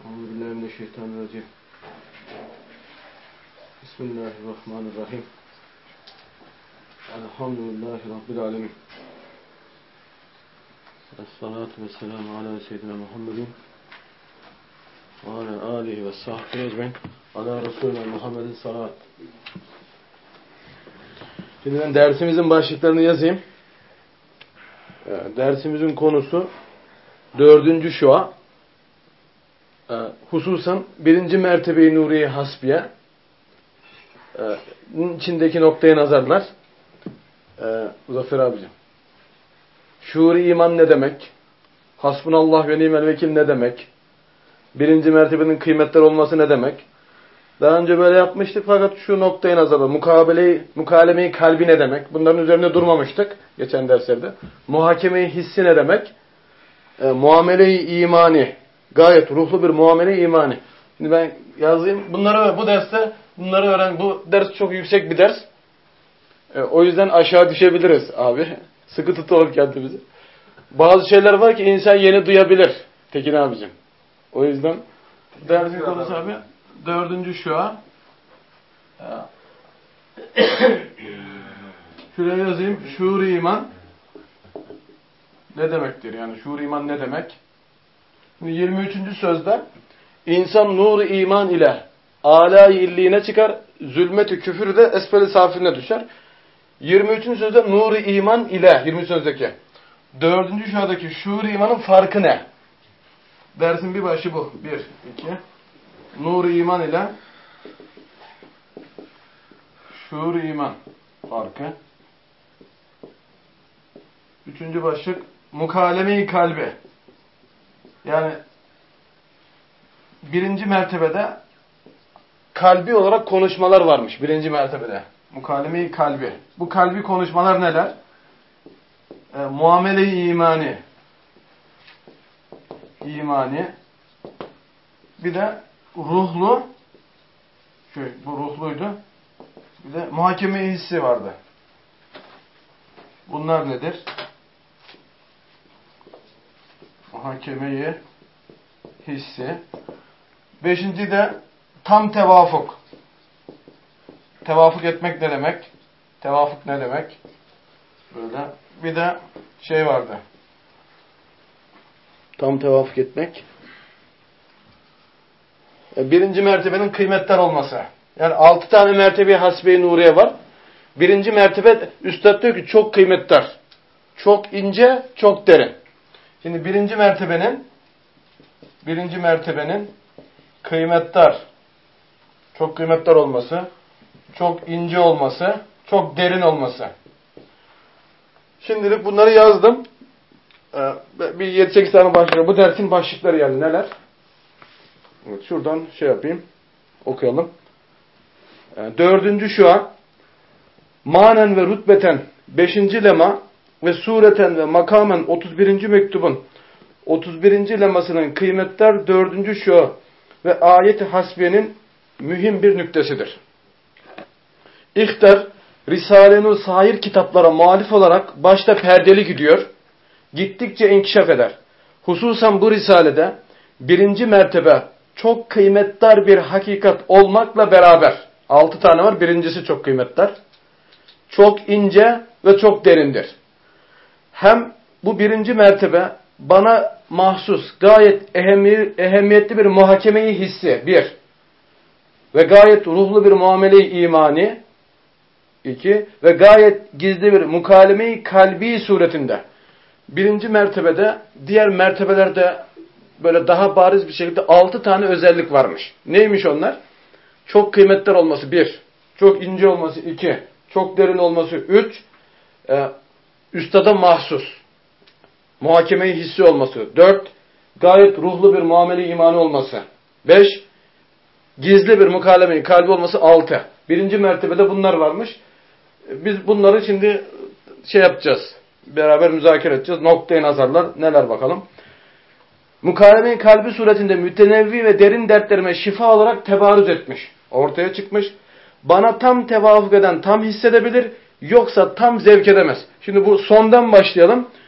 Euzubillahimineşşeytanirracim. Bismillahirrahmanirrahim. Elhamdülillahi Rabbil alemin. Esselatu vesselamu ala seyyidina Muhammedin ve ala alihi ve sahbihi ecmaîn. Ala Resulina Muhammedin salat. Şimdi ben dersimizin başlıklarını yazayım. Dersimizin konusu 4. şua. Hususan 1. mertebe-i nuriye hasbiye. İçindeki noktaya nazarlar. Muzaffer abicim. Şuur-i iman ne demek? Hasbunallah ve nimel vekil ne demek? 1. mertebenin kıymetler olması ne demek? Daha önce böyle yapmıştık fakat şu noktaya nazarlar. Mukalemeyi kalbi ne demek? Bunların üzerinde durmamıştık geçen derslerde. Muhakemeyi hissi ne demek? Muamele-i imani. Gayet ruhlu bir muamele-i imani. Şimdi ben yazayım. Bu derste bunları öğren. Bu ders çok yüksek bir ders. O yüzden aşağı düşebiliriz abi. Sıkı tutalım kendimizi. Bazı şeyler var ki insan yeni duyabilir. Tekin abicim. O yüzden dersin konusu abi 4. şua. Şuraya yazayım. Şuur-i iman ne demektir? Yani şuur-i iman ne demek? 23. sözde insan nur-u iman ile âlâ-i illiğine çıkar, zulmet-i küfür de esfel-i safiline düşer. 23. sözde nur-u iman ile 20 sözdeki 4. şuadaki şuur-u imanın farkı ne? Dersin bir başı bu. 1, 2 nur-u iman ile şuur-u iman farkı. 3. başlık mukaleme-i kalbi. Yani 1. mertebede kalbi olarak konuşmalar varmış. 1. mertebede. Mukaleme-i kalbi. Bu kalbi konuşmalar neler? Muamele-i imani. Bir de ruhlu. Bu ruhluydu. Bir de muhakeme-i hissi vardı. Bunlar nedir? Muhakeme-i hissi. 5. de tam tevafuk. Tevafuk etmek ne demek? Tevafuk ne demek? Böyle. Bir de şey vardı. Tam tevafuk etmek. 1. mertebenin kıymetler olması. Yani 6 tane mertebe-i hasbe-i nuriye var. 1. mertebe üstad diyor ki çok kıymetler. Çok ince, çok derin. Şimdi 1. mertebenin kıymetler, çok kıymetler olması, çok ince olması, çok derin olması. Şimdilik bunları yazdım. Bir 7-8 tane başlık. Bu dersin başlıkları yani neler? Evet, şuradan şey yapayım. Okuyalım. 4. şua manen ve rütbeten 5. lema ve sureten ve makamen 31. mektubun 31. lemasının kıymetler 4. şua ve ayet-i hasbiyenin mühim bir nüktesidir. İhtar, Risale-i sair kitaplara muhalif olarak başta perdeli gidiyor, gittikçe inkişaf eder. Hususan bu risalede 1. mertebe çok kıymetdar bir hakikat olmakla beraber, 6 tane var, birincisi çok kıymetdar, çok ince ve çok derindir. Hem bu 1. mertebe bana mahsus, gayet ehemmiyetli bir muhakemeyi hissi, 1. Ve gayet ruhlu bir muamele-i imani, 2. Ve gayet gizli bir mukalemeyi kalbi suretinde. 1. mertebede, diğer mertebelerde böyle daha bariz bir şekilde 6 tane özellik varmış. Neymiş onlar? Çok kıymetler olması 1. Çok ince olması 2. Çok derin olması 3. Üstada mahsus. Muhakemeyi hissi olması 4. Gayet ruhlu bir muamele-i imani olması 5. Gizli bir mukalemeyi kalbi olması 6. 1. mertebede bunlar varmış. Biz bunları şimdi şey yapacağız. Beraber müzakere edeceğiz. Noktaya nazarlar. Neler bakalım. Mukalemeyi kalbi suretinde mütenevvi ve derin dertlerime şifa olarak tebarüz etmiş. Ortaya çıkmış. Bana tam tevafuk eden tam hissedebilir. Yoksa tam zevk edemez. Şimdi bu sondan başlayalım.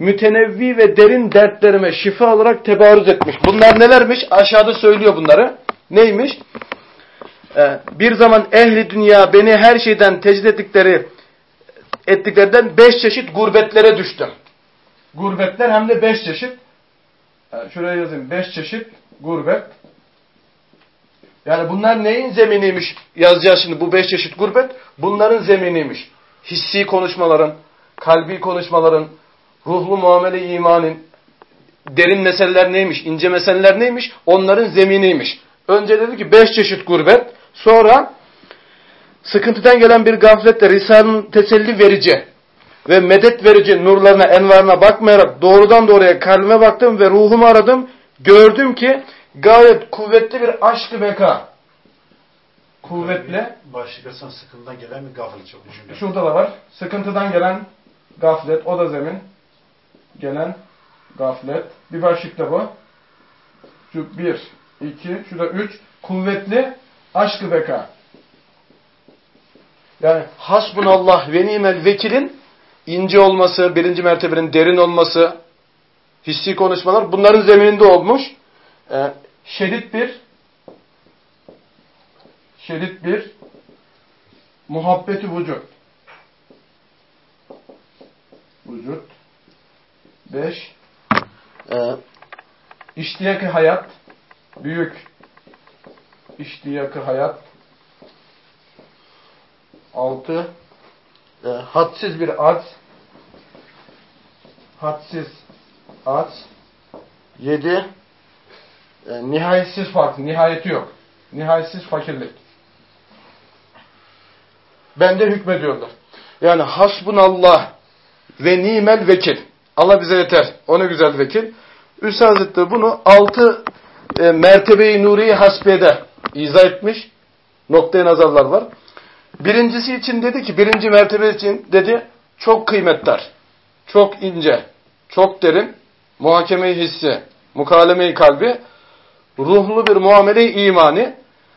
mütenevvi ve derin dertlerime şifa olarak tebarüz etmiş. Bunlar nelermiş? Aşağıda söylüyor bunları. Neymiş? Bir zaman ehli dünya beni her şeyden tecrid ettiklerinden 5 çeşit gurbetlere düştüm. Gurbetler hem de 5 çeşit. Şuraya yazayım. 5 çeşit gurbet. Yani bunlar neyin zeminiymiş yazacağız şimdi bu 5 çeşit gurbet. Bunların zeminiymiş. Hissi konuşmaların, kalbi konuşmaların, ruhlu muamele imanın, derin meseleler neymiş, ince meseleler neymiş, onların zeminiymiş. Önce dedi ki 5 çeşit gurbet, sonra sıkıntıdan gelen bir gafletle Risale'nin teselli verici ve medet verici nurlarına, envarına bakmayarak doğrudan doğruya kalbime baktım ve ruhumu aradım. Gördüm ki gayet kuvvetli bir aşk-ı beka. Kuvvetli. Başlıkasından sıkıntıdan gelen bir gaflet çok düşünüyorum. Şurada da var. Sıkıntıdan gelen gaflet. O da zemin. Gelen gaflet. Bir başlık da bu. Şu 1, 2, şurada 3. Kuvvetli aşk-ı beka. Yani hasbunallah ve nimel vekilin ince olması, birinci mertebenin derin olması, hissi konuşmalar bunların zemininde olmuş. Şerit bir muhabbeti vücut. Vücut. 5 İştiyakı hayat. Büyük iştiyakı hayat. 6 hadsiz bir arz. Hadsiz arz. 7 nihayetsiz fakir. Nihayeti yok. Nihayetsiz fakirlik. Bende hükmediyorlar. Yani hasbunallah ve nimel vekil. Allah bize yeter. O ne güzel vekil. Üstad Hazretleri bunu 6 mertebe-i nuri hasbiyede izah etmiş. Noktaya nazarlar var. Birincisi için dedi ki, birinci mertebe için dedi, çok kıymetdar, çok ince, çok derin, muhakeme-i hissi, mukaleme-i kalbi, ruhlu bir muamele-i imani,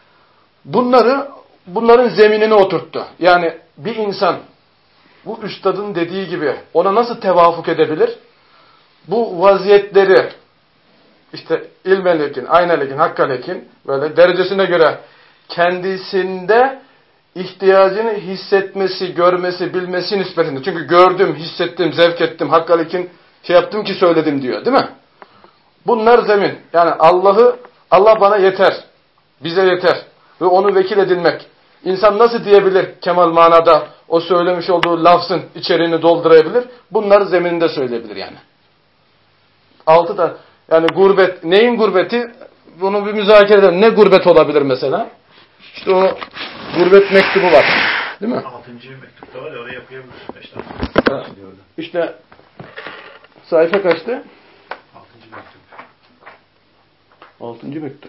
bunların zeminini oturttu. Yani bir insan bu üstadın dediği gibi ona nasıl tevafuk edebilir? Bu vaziyetleri işte ilmelekin, aynelekin, hakkalekin böyle derecesine göre kendisinde ihtiyacını hissetmesi, görmesi, bilmesi nispetinde. Çünkü gördüm, hissettim, zevk ettim, hakkalekin şey yaptım ki söyledim diyor, değil mi? Bunlar zemin. Yani Allah bana yeter, bize yeter ve onu vekil edilmek. İnsan nasıl diyebilir kemal manada o söylemiş olduğu lafzın içeriğini doldurabilir? Bunlar zemininde söyleyebilir yani. 6 da yani gurbet, neyin gurbeti? Bunu bir müzakere edelim. Ne gurbet olabilir mesela? İşte o gurbet mektubu var. Değil mi? 6. mektupta var ya, oraya yapabilirsin 5 tane. Evet. İşte sayfa kaçtı? 6. mektup. 6. mektup.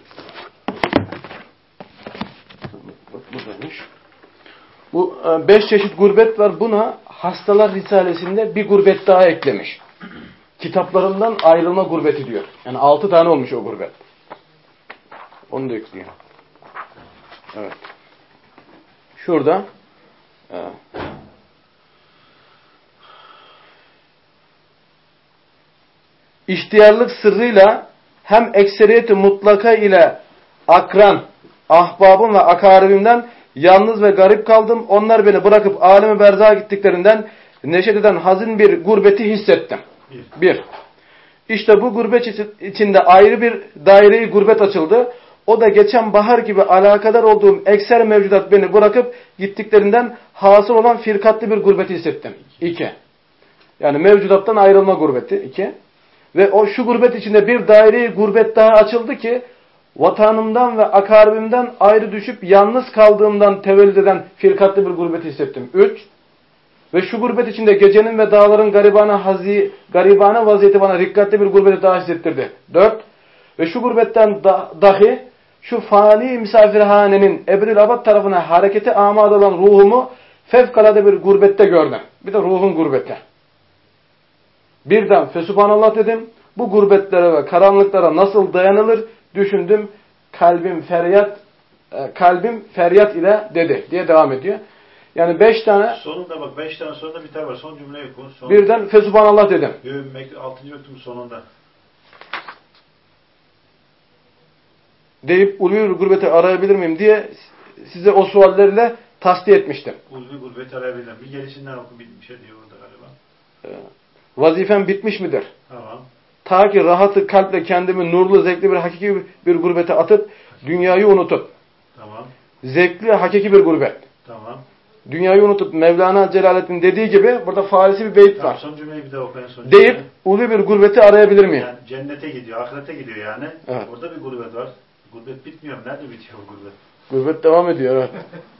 Bak buradaymış. Bu 5 çeşit gurbet var. Buna Hastalar Risalesi'nde bir gurbet daha eklemiş. Kitaplarından ayrılma gurbeti diyor. Yani 6 tane olmuş o gurbet. Onu da ekliyor. Evet. Şurada ihtiyarlık sırrıyla hem ekseriyeti mutlaka ile akran, ahbabım ve akaribimden yalnız ve garip kaldım. Onlar beni bırakıp aleme berzağa gittiklerinden neşet eden hazin bir gurbeti hissettim. Bir. İşte bu gurbet içinde ayrı bir daire-i gurbet açıldı. O da geçen bahar gibi alakadar olduğum ekser mevcudat beni bırakıp gittiklerinden hasıl olan firkatlı bir gurbeti hissettim. 2. Yani mevcudattan ayrılma gurbeti. 2. Ve o şu gurbet içinde bir daire-i gurbet daha açıldı ki vatanımdan ve akaribimden ayrı düşüp yalnız kaldığımdan tevellüd eden firkatlı bir gurbeti hissettim. 3. Ve şu gurbet içinde gecenin ve dağların garibane vaziyeti bana rikkatli bir gurbeti daha hissettirdi. 4. Ve şu gurbetten dahi şu fani misafirhanenin Ebril Abad tarafına harekete amade olan ruhumu fevkalade bir gurbette gördüm. Bir de ruhun gurbeti. Birden Fesubhanallah dedim. Bu gurbetlere ve karanlıklara nasıl dayanılır düşündüm. Kalbim feryat ile dedi diye devam ediyor. Yani 5 tane Sonunda bak 5 tane sonunda biter var. Son cümleyi oku. birden Fesubhanallah dedim. 6. mektubu sonunda. Deyip ulvi gurbeti arayabilir miyim diye size o suallerle tasdik etmiştim. Ulvi gurbeti arayabilirim. Bir gerisinden oku bir şey diyor orada galiba. Vazifem bitmiş midir? Tamam. Ta ki rahatı kalple kendimi nurlu, zevkli bir hakiki bir gurbete atıp dünyayı unutup. Tamam. Zevkli, hakiki bir gurbet. Tamam. Dünyayı unutup Mevlana Celaleddin dediği gibi burada Farisi bir beyit Tamam, var. son cümleyi bir daha oku en son Deyip ulvi bir gurbeti arayabilir miyim? Yani cennete gidiyor, ahirete gidiyor yani. Evet. Orada bir gurbet var. Gurbet bitmiyor. Nerede bitiyor bu gurbet? Gurbet devam ediyor. Evet.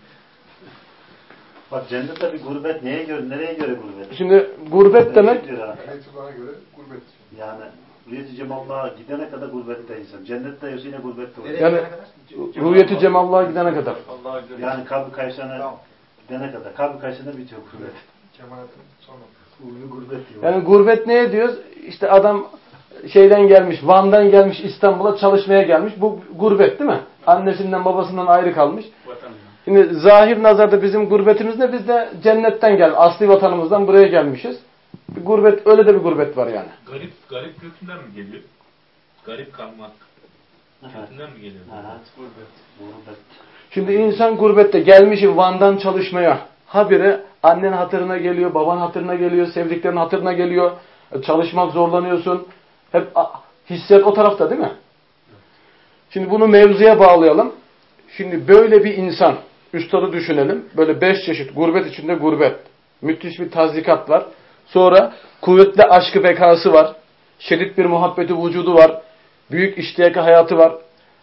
Bak cennette bir gurbet nereye göre gurbet? Şimdi gurbet demek Mektuba göre gurbet. yani Rüyet-i Cemallah'a gidene kadar gurbette insan. Cennette yoksa yine gurbette olur. yani Ruhiyet-i Cemallah'a gidene kadar. Yani Kabr-ı Kaysan'a gidene kadar. Kabr-ı Kaysan'da bitiyor gurbet. Cemaatin sonu. Ulvi gurbet diyor. Yani gurbet neye diyoruz? İşte adam şeyden gelmiş, Van'dan gelmiş, İstanbul'a çalışmaya gelmiş. Bu gurbet değil mi? Annesinden babasından ayrı kalmış. Şimdi zahir nazarda bizim gurbetimiz ne? Biz de cennetten asli vatanımızdan buraya gelmişiz. Bir gurbet, öyle de bir gurbet var yani. Garip kökünden mi geliyor? Garip kalmak kökünden mi geliyor? Gurbet. Şimdi insan gurbette gelmişim Van'dan çalışmaya. Habire annen hatırına geliyor, baban hatırına geliyor, sevdiklerin hatırına geliyor. Çalışmak zorlanıyorsun. Hep hissiyat o tarafta değil mi? Şimdi bunu mevzuya bağlayalım. Şimdi böyle bir insan, üstadı düşünelim. Böyle 5 çeşit gurbet içinde gurbet. Müthiş bir tazikat var. Sonra kuvvetli aşkı bekası var. Şiddet bir muhabbeti vücudu var. Büyük iştiyaka hayatı var.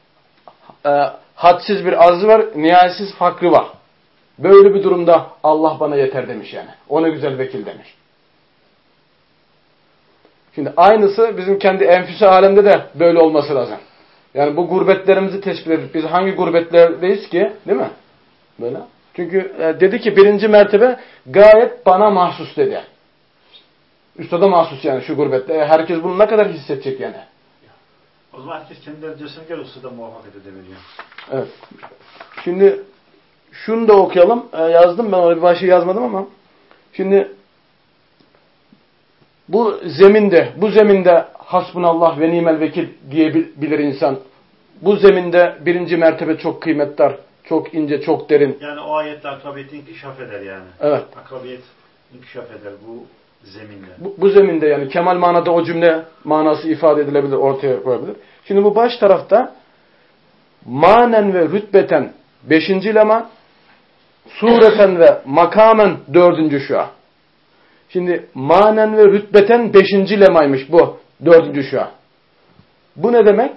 Hadsiz bir arzı var. Nihayetsiz fakrı var. Böyle bir durumda Allah bana yeter demiş yani. O ne güzel vekil demiş. Şimdi aynısı bizim kendi enfüsi alemde de böyle olması lazım. Yani bu gurbetlerimizi tespit edip biz hangi gurbetlerdeyiz ki? Değil mi? Böyle. Çünkü dedi ki 1. mertebe gayet bana mahsus dedi. Üstada mahsus yani şu gurbette. Herkes bunu ne kadar hissedecek yani? O zaman herkes kendi derecesine göre ustada muvaffak edemiyor. Evet. Şimdi şunu da okuyalım. Yazdım ben oraya bir başlığı yazmadım ama. Şimdi bu zeminde hasbunallah ve nimel vekil diyebilir insan. Bu zeminde 1. mertebe çok kıymetdar, çok ince, çok derin. Yani o ayette akrabiyet inkişaf eder yani. Evet. Akrabiyet inkişaf eder bu zeminde. Bu zeminde yani kemal manada o cümle manası ifade edilebilir, ortaya koyabilir. Şimdi bu baş tarafta manen ve rütbeten 5. lema, sureten ve makamen 4. şua. Şimdi manen ve rütbeten 5. lemaymış bu 4. şua. Bu ne demek?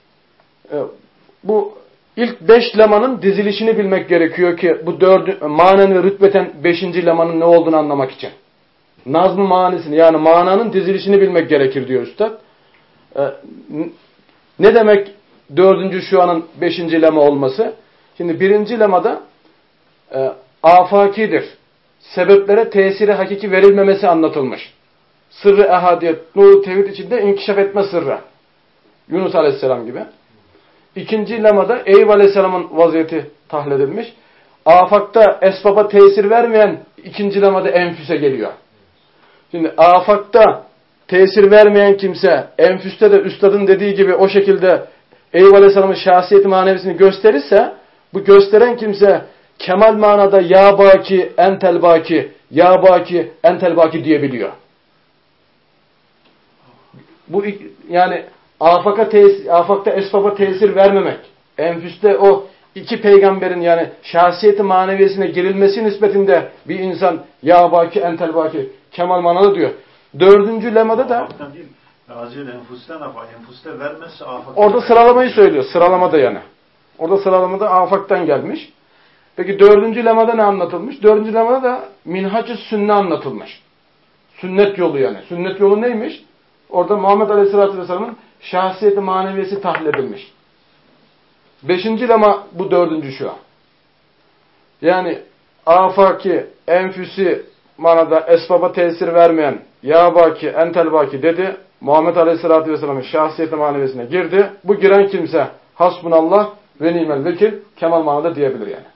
Bu ilk 5 lemanın dizilişini bilmek gerekiyor ki bu manen ve rütbeten 5. lemanın ne olduğunu anlamak için. Nazm-ı manisini yani mananın dizilişini bilmek gerekir diyor üstad. Ne demek 4. şuanın 5. lema olması? Şimdi 1. lemada afakidir. Sebeplere tesiri hakiki verilmemesi anlatılmış. Sırrı ehadiyet, nur-u tevhid içinde inkişaf etme sırrı. Yunus Aleyhisselam gibi. 2. lemada Eyüp Aleyhisselam'ın vaziyeti tahlil edilmiş. Afakta esbaba tesir vermeyen 2. lemada enfüse geliyor. Şimdi afakta tesir vermeyen kimse enfüste de üstadın dediği gibi o şekilde Eyüp Aleyhisselam'ın şahsiyeti manevisini gösterirse bu gösteren kimse kemal manada ya baki entel baki, ya baki entel baki diyebiliyor. Bu yani afakta esbaba tesir vermemek, enfüste o 2 peygamberin yani şahsiyeti maneviyesine girilmesi nispetinde bir insan ya baki entel baki kemal manada diyor. 4. lemada da değil. Acil enfusten enfuste vermezse afak. Orada sıralamayı söylüyor. Sıralamada yani. Orada sıralamada afaktan gelmiş. Peki 4. lemada ne anlatılmış? 4. lemada da minhac-ı sünne anlatılmış. Sünnet yolu yani. Sünnet yolu neymiş? Orada Muhammed Aleyhisselatü Vesselam'ın şahsiyeti maneviyesi tahlil edilmiş. 5. lema bu 4. şua. Yani afaki, enfüsi manada esbaba tesir vermeyen ya baki, entel baki dedi. Muhammed Aleyhisselatü Vesselam'ın şahsiyeti maneviyesine girdi. Bu giren kimse hasbunallah ve nimel vekil kemal manada diyebilir yani.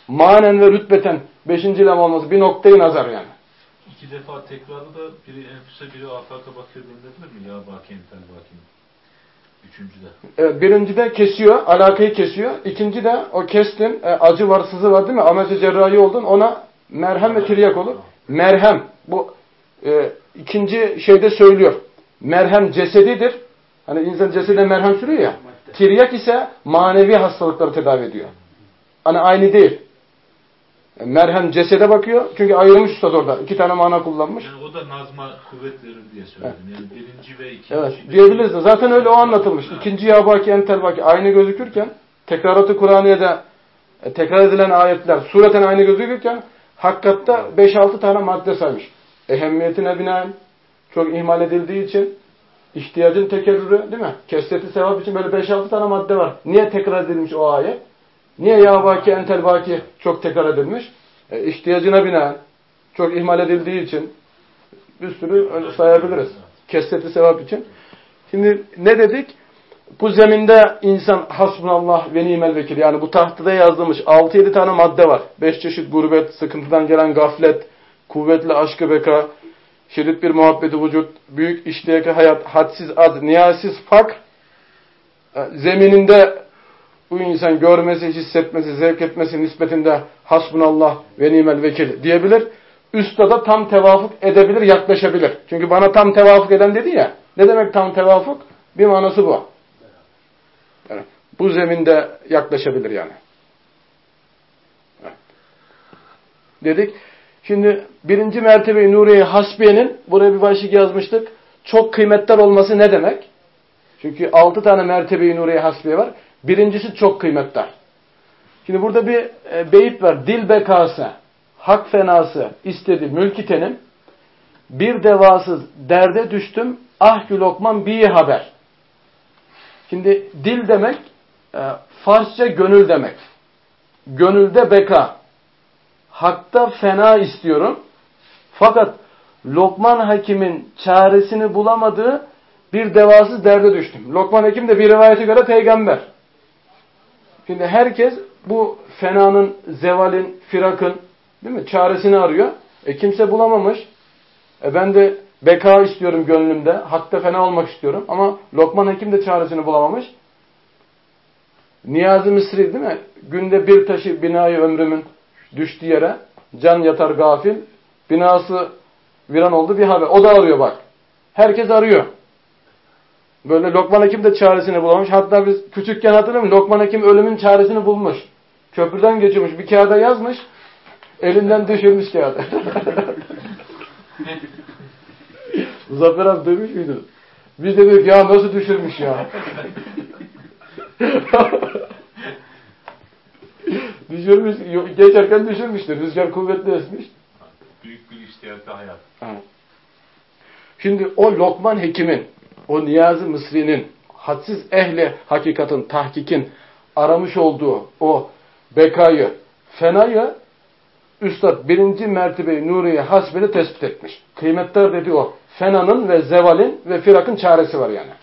manen ve rütbeten 5. ilem olması bir noktayı nazar yani. 2 defa tekrarı da biri enfüse biri afaka bakıyor denilebilir mi? Ya baki entel baki. Üçüncüde. Evet, birincide kesiyor, alakayı kesiyor. İkinci de o kestin, acı var, sızı var değil mi? Ameliyat cerrahi oldun, ona merhem ve tiryak olur. Merhem, bu ikinci şeyde söylüyor. Merhem cesedidir. Hani insan cesedine merhem sürüyor ya. Tiryak ise manevi hastalıkları tedavi ediyor. Hani aynı değil. Merhem cesede bakıyor. Çünkü ayırmış üstad orada. 2 tane mana kullanmış. Yani o da nazma kuvvet verir diye söyledim. Evet. Yani birinci ve ikinci. Evet. Diyebiliriz de. Zaten öyle o anlatılmış. Evet. İkinci ya baki entel baki aynı gözükürken tekrarat-ı Kur'aniye'de tekrar edilen ayetler sureten aynı gözükürken hakikatte 5-6 tane madde saymış. Ehemmiyetine binaen çok ihmal edildiği için ihtiyacın tekerrürü değil mi? Kesreti sevap için böyle 5-6 tane madde var. Niye tekrar edilmiş o ayet? Niye ya baki entel baki çok tekrar edilmiş? İhtiyacına binaen çok ihmal edildiği için bir sürü sayabiliriz. Kesreti sevap için. Şimdi ne dedik? Bu zeminde insan hasbunallah ve nimel vekil. Yani bu tahtada yazılmış 6-7 tane madde var. 5 çeşit gurbet, sıkıntıdan gelen gaflet, kuvvetli aşkı beka, şiddet bir muhabbeti vücut, büyük iştiyaki hayat, hadsiz az, nihayesiz fakr. Zemininde bu insan görmesi, hissetmesi, zevk etmesi nispetinde hasbunallah ve nimel vekil diyebilir. Üstada tam tevafuk edebilir, yaklaşabilir. Çünkü bana tam tevafuk eden dedi ya. Ne demek tam tevafuk? Bir manası bu. Yani bu zeminde yaklaşabilir yani. Evet. Dedik. Şimdi 1. mertebe-i Nuriye Hasbiye'nin, buraya bir başlık yazmıştık. Çok kıymetli olması ne demek? Çünkü 6 tane mertebe-i Nuriye Hasbiye var. Birincisi çok kıymetli. Şimdi burada bir beyit var. Dil bekası, hak fenası istedi mülkitenim. Bir devasız derde düştüm. Ah gül Lokman bir haber. Şimdi dil demek Farsça gönül demek. Gönülde beka. Hakta fena istiyorum. Fakat Lokman Hakim'in çaresini bulamadığı bir devasız derde düştüm. Lokman Hakim de bir rivayete göre peygamber. Şimdi herkes bu fenanın, zevalin, firakın değil mi? Çaresini arıyor. Kimse bulamamış. Ben de beka istiyorum gönlümde. Hakta fena olmak istiyorum. Ama Lokman Hakim de çaresini bulamamış. Niyazi Mısri değil mi? Günde bir taşı binayı ömrümün düştüğü yere can yatar gafil. Binası viran oldu bir haber. O da arıyor bak. Herkes arıyor. Böyle Lokman Hakim de çaresini bulamamış. Hatta biz küçükken hatırlamıyorum. Lokman Hakim ölümün çaresini bulmuş. Köprüden geçiyormuş. Bir kağıda yazmış. Elinden düşürmüş kağıdı. Zafer abi dövmüş müydü? Biz de dedik ya nasıl düşürmüş ya. Düşürmüş. Geçerken düşürmüştür. Rüzgar kuvvetli esmiş. Büyük bir iştiyakta hayat. Şimdi o Lokman Hekim'in, o Niyazi Mısri'nin, hadsiz ehli hakikatin, tahkikin aramış olduğu o bekayı, fenayı Üstad 1. mertebe-i Nuriye Hasbeli tespit etmiş. Kıymetler dedi o. Fenanın ve zevalin ve firakın çaresi var yani.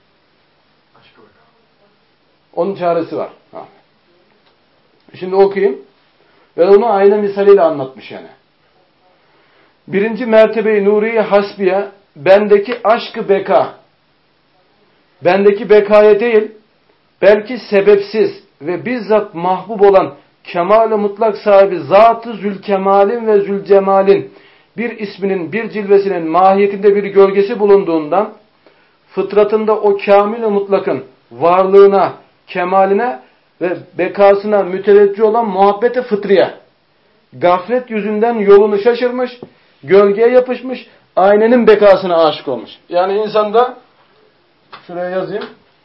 Onun çaresi var. Şimdi okuyayım. Ve onu ayna misaliyle anlatmış yani. 1. mertebe-i Nuriye Hasbiye, bendeki aşkı beka, bendeki bekaya değil, belki sebepsiz ve bizzat mahbub olan kemal-i mutlak sahibi Zat-ı Zülkemal'in ve Zülcemal'in bir isminin, bir cilvesinin mahiyetinde bir gölgesi bulunduğundan, fıtratında o kamil-i mutlakın varlığına, kemaline ve bekasına müteveccih olan muhabbet-i fıtriye, gaflet yüzünden yolunu şaşırmış, gölgeye yapışmış, aynenin bekasına aşık olmuş. Yani insanda, şuraya yazayım,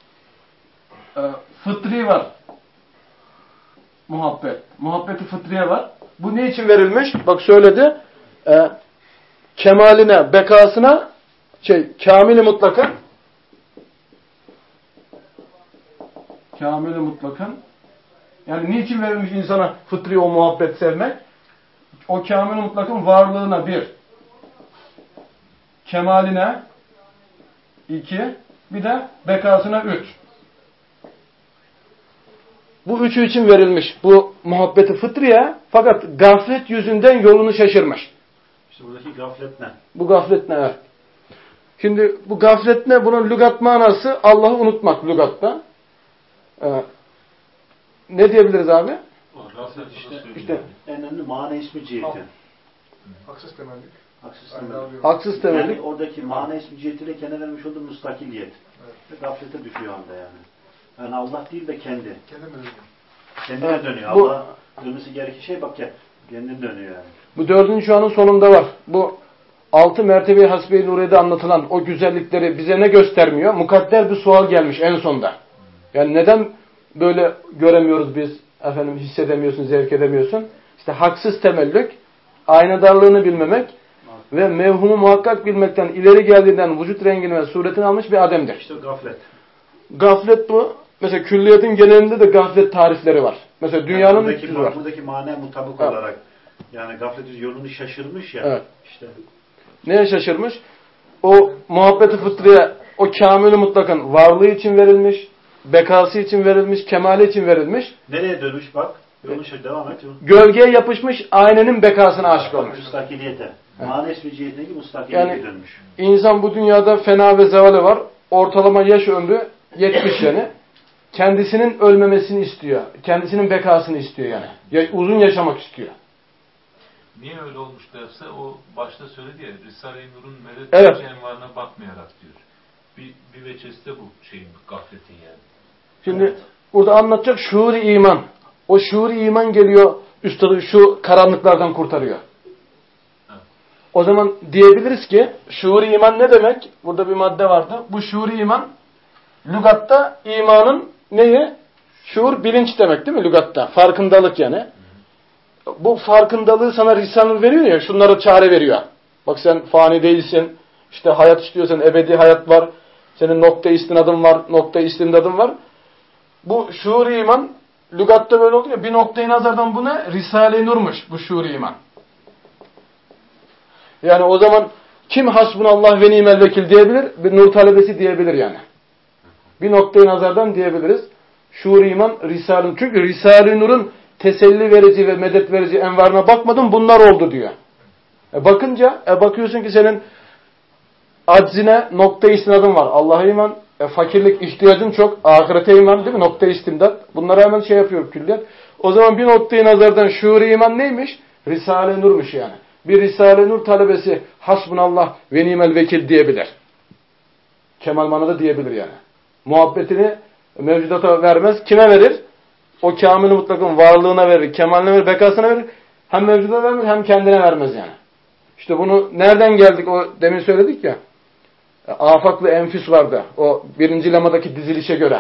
fıtri var. Muhabbet. Muhabbeti fıtriye var. Bu ne için verilmiş? Bak söyledi. Kemaline, bekasına, kamil-i mutlakın, kamil-i mutlakın, yani niçin verilmiş insana fıtri o muhabbet sevmek? O kamil-i mutlakın varlığına bir, kemaline iki, bir de bekasına üç. Bu üçü için verilmiş. Bu muhabbeti fıtriye, fakat gaflet yüzünden yolunu şaşırmış. İşte buradaki gaflet ne? Bu gaflet ne? Evet. Şimdi bu gaflet ne? Bunun lügat manası Allah'ı unutmak lügatta. Ne diyebiliriz abi? Gaflet İşte En önemli mana ismi ciheti. Haksız temellik. Haksız Aynı temellik. alıyor. haksız temellik. Yani oradaki mana ismi cihetiyle kendine vermiş olduğu mustakiliyet. Evet. Gaflete düşüyor anda yani. Yani Allah değil de kendi. Kendim öyle. Kendine dönüyor. Bu- Allah dönmesi gereken şey bak ya. Kendine dönüyor yani. Bu 4. şuanın sonunda var. Bu 6 mertebe-i hasbe-i nuriye'de anlatılan o güzellikleri bize ne göstermiyor? Mukadder bir sual gelmiş en sonda. Yani neden böyle göremiyoruz biz? Efendim hissedemiyorsun, zevk edemiyorsun. İşte haksız temellük, aynadarlığını bilmemek ve mevhumu muhakkak bilmekten ileri geldiğinden vücut rengini ve suretini almış bir ademdir. İşte gaflet. Gaflet bu. Mesela külliyetin genelinde de gaflet tarifleri var. Mesela dünyanın yani 300 var. buradaki mana mutabık Evet. olarak yani gaflet yolunu şaşırmış ya. Evet. İşte Neye şaşırmış? O muhabbeti fıtriye, o kamil-i mutlakın varlığı için verilmiş, bekası için verilmiş, kemali için verilmiş. nereye dönmüş bak. Yolunu devam et. Gölgeye yapışmış, aynenin bekasına aşık olmuş. Mustakiliyete. Mana ismi cihetindeki mustakiliyete Yani dönmüş. insan bu dünyada fena ve zevali var. Ortalama yaş ömrü 70 yani. Kendisinin ölmemesini istiyor. Kendisinin bekasını istiyor yani. Uzun yaşamak istiyor. Niye öyle olmuş derse o başta söyledi ya Risale-i Nur'un medet Evet. envarına bakmayarak diyor. Bir veçesi de bu şeyin gafletin yani. Şimdi burada anlatacak şuur-i iman. O şuur-i iman geliyor üstadı şu karanlıklardan kurtarıyor. Evet. O zaman diyebiliriz ki şuur-i iman ne demek? Burada bir madde vardı. Bu şuur-i iman lügatta imanın neyi? Şuur bilinç demek değil mi lügatta? Farkındalık yani. Bu farkındalığı sana Risale-i Nur veriyor ya, şunlara çare veriyor. Bak sen fani değilsin, işte hayat istiyorsan ebedi hayat var, senin nokta istinadın var, nokta istimdadın var. Bu şuur-i iman, lügatta böyle oluyor ya, bir noktayı nazardan bu ne? Risale-i Nur'muş bu şuur-i iman. Yani o zaman kim hasbunallah ve nimel vekil diyebilir? Bir nur talebesi diyebilir yani. Bir noktayı nazardan diyebiliriz. Şuur-i iman, Risale-i. Çünkü Risale-i Nur'un teselli verici ve medet verici envarına bakmadım, bunlar oldu diyor. Bakınca bakıyorsun ki senin aczine nokta istinadın var. Allah'a iman, fakirlik ihtiyacın çok, ahirete iman değil mi? Nokta istimdat. Bunlara hemen şey yapıyor külliyat. O zaman bir noktayı nazardan şuur-i iman neymiş? Risale-i Nur'muş yani. Bir Risale-i Nur talebesi hasbunallah ve nimel vekil diyebilir. Kemal manada diyebilir yani. Muhabbetini mevcudata vermez. Kime verir? O kamil-i mutlakın varlığına verir, kemaline verir, bekasına verir. Hem mevcuda vermez hem kendine vermez yani. İşte bunu nereden geldik? O demin söyledik ya. Afaklı enfüs vardı. O 1. lemadaki dizilişe göre.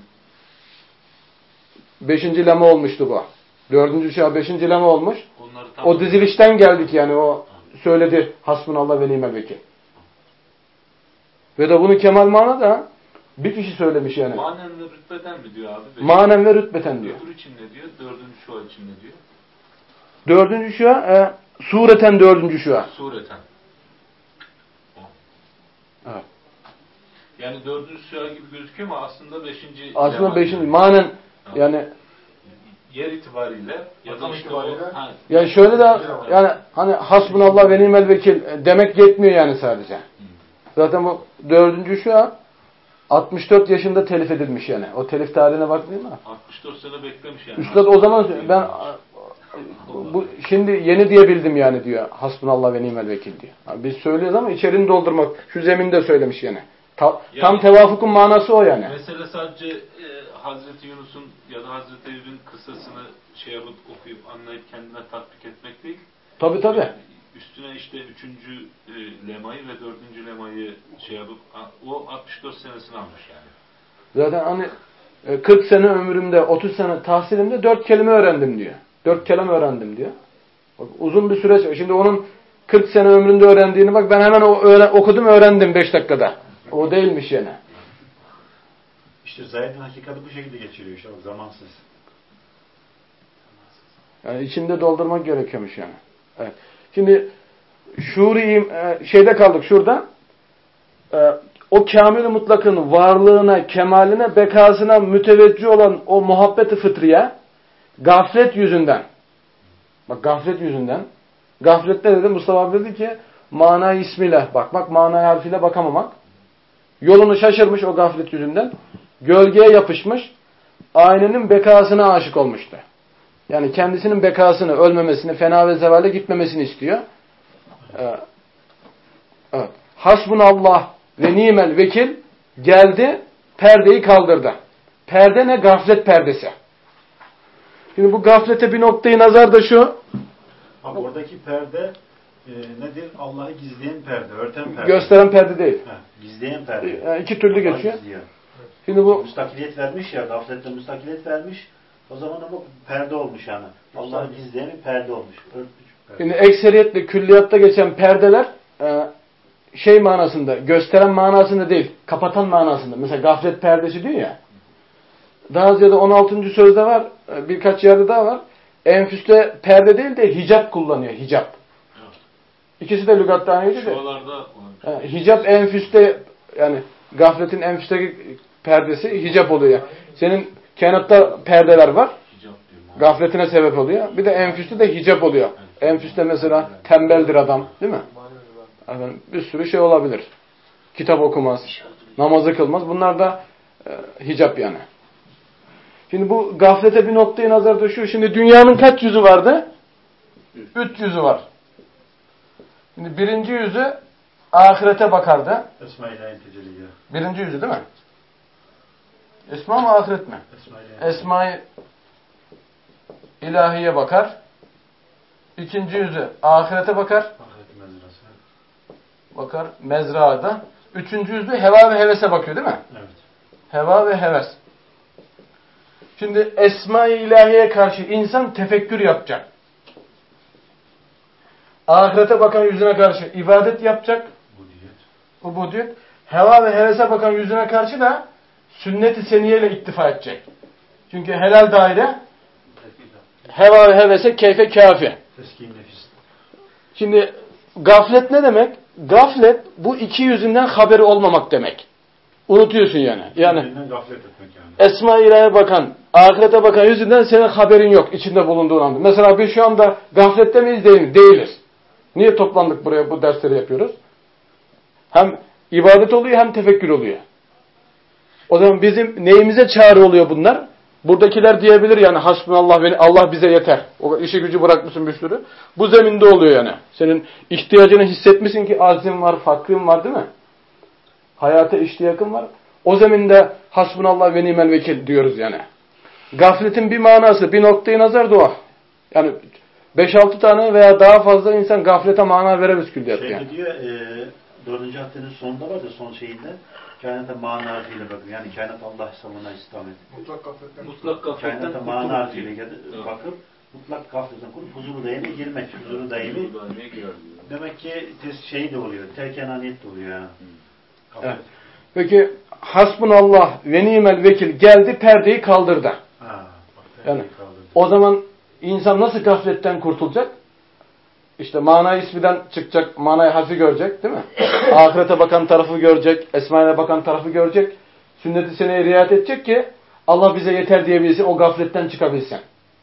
5. lema olmuştu bu. 4. şah 5. lema olmuş. O dizilişten geldik yani. O söyledi hasbunallah ve nimel vekil. Ve de bunu kemal manada bir kişi söylemiş yani. Manen ve rütbeten mi diyor abi? Manen ve rütbeten diyor. Öbür için ne diyor? 4. şua için ne diyor? 4. şua sureten 4. şua. Sureten. Evet. Yani 4. şua gibi gözüküyor ama aslında 5. Aslında 5. manen yani yer itibariyle ya da işte o yani şöyle de yani hani hasbunallah ve nimel vekil demek yetmiyor yani sadece. Zaten bu 4. şua 64 yaşında telif edilmiş yani. O telif tarihine bakmayayım mı? 64 sene beklemiş yani. Üstad o zaman ben bu şimdi yeni diyebildim yani diyor. Hasbunallah ve nimel vekil diyor. Yani biz söylüyoruz ama içerini doldurmak şu zeminde söylemiş yani. Tam tevafukun manası o yani. Mesela sadece Hazreti Yunus'un ya da Hazreti Eyüp'ün kıssasını şey yapıp okuyup anlayıp kendine tatbik etmek değil. Tabii. Üstüne işte 3. lemayı ve 4. lemayı şey yapıp o 64 senesini almış yani. Zaten hani 40 sene ömrümde 30 sene tahsilimde 4 kelime öğrendim diyor. 4 kelime öğrendim diyor. Bak, uzun bir süreç. Şimdi onun 40 sene ömründe öğrendiğini bak ben hemen okudum öğrendim 5 dakikada. O değilmiş yani. İşte Zahid'in hakikati bu şekilde geçiriyor işte zamansız. Yani içinde doldurmak gerekiyormuş yani. Evet. Şimdi şuur-i şeyde kaldık şurada. o kamil-i mutlakın varlığına, kemaline, bekasına müteveccih olan o muhabbeti fıtriye gaflet yüzünden, bak gaflet yüzünden, gaflette dedi Mustafa abi dedi ki mana ismiyle bakmak, mana harfiyle bakamamak, yolunu şaşırmış o gaflet yüzünden, gölgeye yapışmış, aynenin bekasına aşık olmuştu. Yani kendisinin bekasını, ölmemesini, fena ve zevale gitmemesini istiyor. Evet. Hasbunallah ve nimel vekil geldi, perdeyi kaldırdı. Perde ne? Gaflet perdesi. Şimdi bu gaflete bir noktayı nazar da şu. Bak oradaki perde nedir? Allah'ı gizleyen perde, örten perde. Gösteren perde değil. Gizleyen perde. Yani iki türlü Allah geçiyor. Gizliyor. Şimdi bu müstakiliyet vermiş ya, gaflette müstakiliyet vermiş. O zaman ama perde olmuş yani. Allah'ı gizleyen bir perde olmuş. Örtmüş perde. şimdi ekseriyetle külliyatta geçen perdeler şey manasında, gösteren manasında değil, kapatan manasında. Mesela gaflet perdesi diyor ya. Daha ziyade 16. sözde var, birkaç yerde daha var. Enfüste perde değil de hicap kullanıyor, hicap. İkisi de lügatta aynıydı. Şuralarda Hicap enfüste, yani gafletin enfüsteki perdesi hicap oluyor. Senin kainatta perdeler var. Gafletine sebep oluyor. Bir de enfüste de hicap oluyor. Enfüste mesela tembeldir adam, değil mi? Efendim, bir sürü şey olabilir. Kitap okumaz, namazı kılmaz. Bunlar da hicap yani. Şimdi bu gaflete bir noktayı nazarda şu. Şimdi dünyanın kaç yüzü vardı? 3 yüzü var. Şimdi birinci yüzü ahirete bakardı. Esma-i tecelliye. Birinci yüzü değil mi? Esma mı ahiret mi? Esma-i ilahiye bakar. İkinci yüzü ahirete bakar. Ahiret mezrası. Bakar mezrada. Üçüncü yüzü heva ve hevese bakıyor değil mi? Evet. Heva ve heves. Şimdi Esma-i İlahiye karşı insan tefekkür yapacak. Ahirete bakan yüzüne karşı ibadet yapacak. Ubudiyet. Heva ve hevese bakan yüzüne karşı da sünnet-i seniyeyle iktifa edecek. Çünkü helal daire heva ve hevese keyfe kafi. Teskin nefis. Şimdi gaflet ne demek? Gaflet bu iki yüzünden haberi olmamak demek. Unutuyorsun yani. Yani gaflet etmek yani. Esma-i İlahiye bakan, ahirete bakan yüzünden senin haberin yok içinde bulunduğun anda. Mesela biz şu anda gaflette miyiz değil mi? Değiliz. Niye toplandık buraya bu dersleri yapıyoruz? Hem ibadet oluyor hem tefekkür oluyor. O zaman bizim neyimize çağrı oluyor bunlar? Buradakiler diyebilir yani hasbunallah ve Allah bize yeter. O işi gücü bırakmışsın bir sürü. Bu zeminde oluyor yani. Senin ihtiyacını hissetmişsin ki azim var, fakrin var değil mi? Hayata iştiyakın var. O zeminde hasbunallah ve nimel vekil diyoruz yani. Gafletin bir manası, bir noktayı nazar da o. Yani 5-6 tane veya daha fazla insan gaflete mana veririz külliyatta yani. Diyor, 4. haddenin sonunda var da son şeyinde kainata mana harfiyle bakın. Yani kainat Allah hesabına istikamet. mutlak gafletten Kainata mana harfiyle bakıp mutlak gafletten kurup huzuru daime girmek. Huzuru daime demek ki şey de oluyor. Terkenaniyet de oluyor yani. Evet. Peki hasbunallah ve nimel vekil geldi perdeyi kaldırdı. Yani o zaman insan nasıl gafletten kurtulacak? İşte mana ismiden çıkacak, manayı harfi görecek değil mi? Ahirete bakan tarafı görecek, esmaya bakan tarafı görecek. Sünnet-i seneye riayet edecek ki Allah bize yeter diyebilsin, o gafletten çıkabilsin.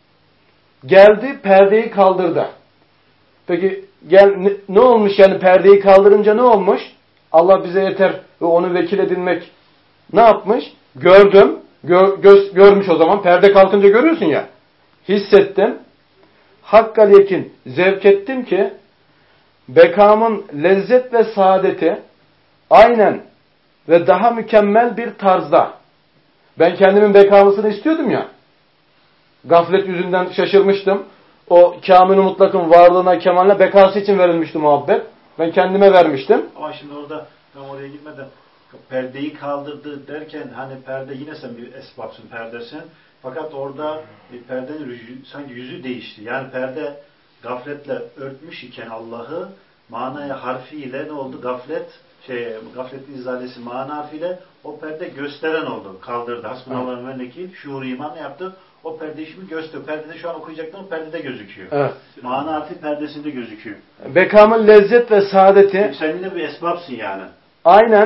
Geldi, perdeyi kaldırdı. Peki ne olmuş yani perdeyi kaldırınca ne olmuş? Allah bize yeter ve onu vekil edinmek ne yapmış? Gördüm, görmüş o zaman. Perde kalkınca görüyorsun ya. Hissettim. Hakkal yekin zevk ettim ki bekamın lezzet ve saadeti aynen ve daha mükemmel bir tarzda. Ben kendimin bekamısını istiyordum ya. Gaflet yüzünden şaşırmıştım. O kamil-i mutlakın varlığına, kemaline bekası için verilmişti muhabbet. Ben kendime vermiştim. Ama şimdi orada tam oraya gitmeden perdeyi kaldırdı derken hani perde yine sen bir esbabsın, perdesin. Fakat orada perdenin sanki yüzü değişti. Yani perde gafletle örtmüş iken Allah'ı manaya harfiyle ne oldu? Gafletin izalesi mana harfiyle o perde gösteren oldu. Kaldırdı. Hasbunallah ve vekil şuur iman ne yaptı? O perde işimi gösteriyor. Perdede şu an okuyacaklarım perdede gözüküyor. Evet. Mana harfi perdesinde gözüküyor. Bekamın lezzet ve saadeti sen yine bir esbabsın yani. aynen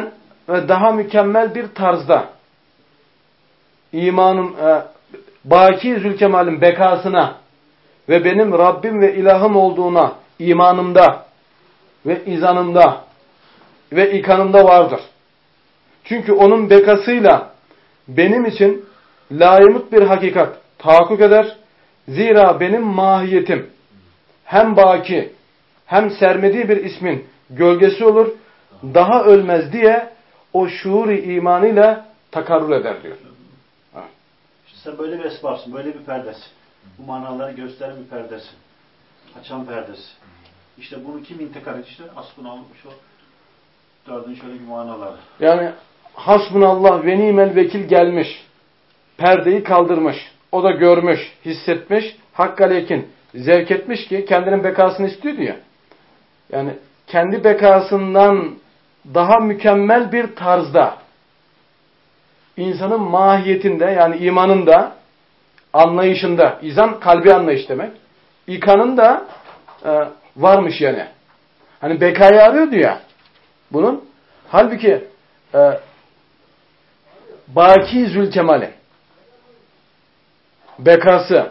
ve daha mükemmel bir tarzda imanım, Baki Zülkemal'in bekasına ve benim Rabbim ve ilahım olduğuna imanımda ve izanımda ve ikanımda vardır. Çünkü onun bekasıyla benim için layımut bir hakikat tahakkuk eder. Zira benim mahiyetim hem baki hem sermediği bir ismin gölgesi olur. Daha ölmez diye o şuur-i imanıyla takarrur eder diyor. İşte sen böyle bir esbabsın, böyle bir perdesin. Bu manaları gösteren bir perdesin. Açan perdesi. İşte bunu kim intikal et işte? Asbun almış o. Dördün şöyle bir manaları. Yani hasbunallah ve nimel vekil gelmiş. Perdeyi kaldırmış. O da görmüş, hissetmiş. Hakka lekin zevk etmiş ki kendinin bekasını istiyordu ya. Yani kendi bekasından daha mükemmel bir tarzda insanın mahiyetinde yani imanında, anlayışında, izan kalbi anlayış demek. İkanın da varmış yani. Hani bekayı arıyordu ya bunun. Halbuki Baki Zülkemal'in bekası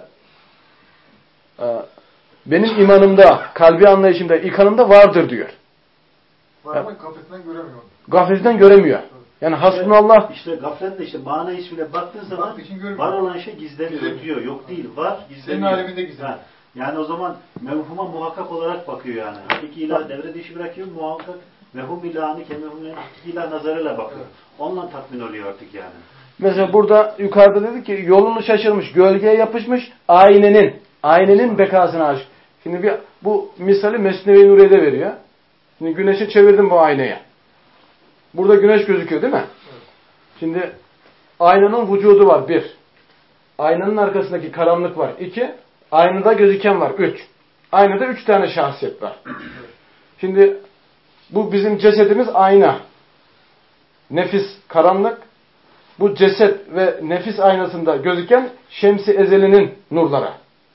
benim imanımda, kalbi anlayışımda, ikanımda vardır diyor. Var ama gafletinden göremiyor. Gafletinden göremiyor. Yani hasbunallah. İşte gafletle işte mana ismiyle baktığın zaman var olan şey gizleniyor diyor. Yok değil. Var gizleniyor. Senin aleminde gizleniyor. Yani o zaman mevhuma muhakkak olarak bakıyor yani. Hakiki ilah devre dışı bırakıyor. Muhakkak mevhum ilahını kemevhum ilah nazarıyla bakıyor. Onunla tatmin oluyor artık yani. Mesela burada yukarıda dedi ki yolunu şaşırmış, gölgeye yapışmış aynenin bekasına aşık. Şimdi bu misali Mesnevi Nuriye'de veriyor. Şimdi güneşi çevirdim bu aynaya. Burada güneş gözüküyor değil mi? Evet. Şimdi aynanın vücudu var 1. Aynanın arkasındaki karanlık var 2. Aynada gözüken var 3. Aynada 3 tane şahsiyet var. Şimdi bu bizim cesedimiz ayna. Nefis karanlık. Bu ceset ve nefis aynasında gözüken Şems-i Ezeli'nin nurları.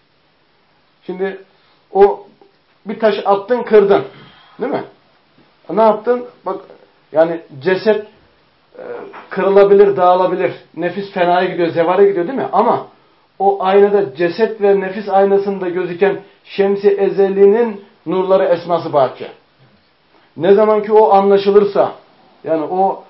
Şimdi o bir taş attın kırdın. Değil mi? Ne yaptın? Bak yani ceset kırılabilir, dağılabilir. Nefis fenaya gidiyor, zevara gidiyor değil mi? Ama o aynada ceset ve nefis aynasında gözüken Şems-i Ezeli'nin nurları esması baki. Ne zaman ki o anlaşılırsa yani o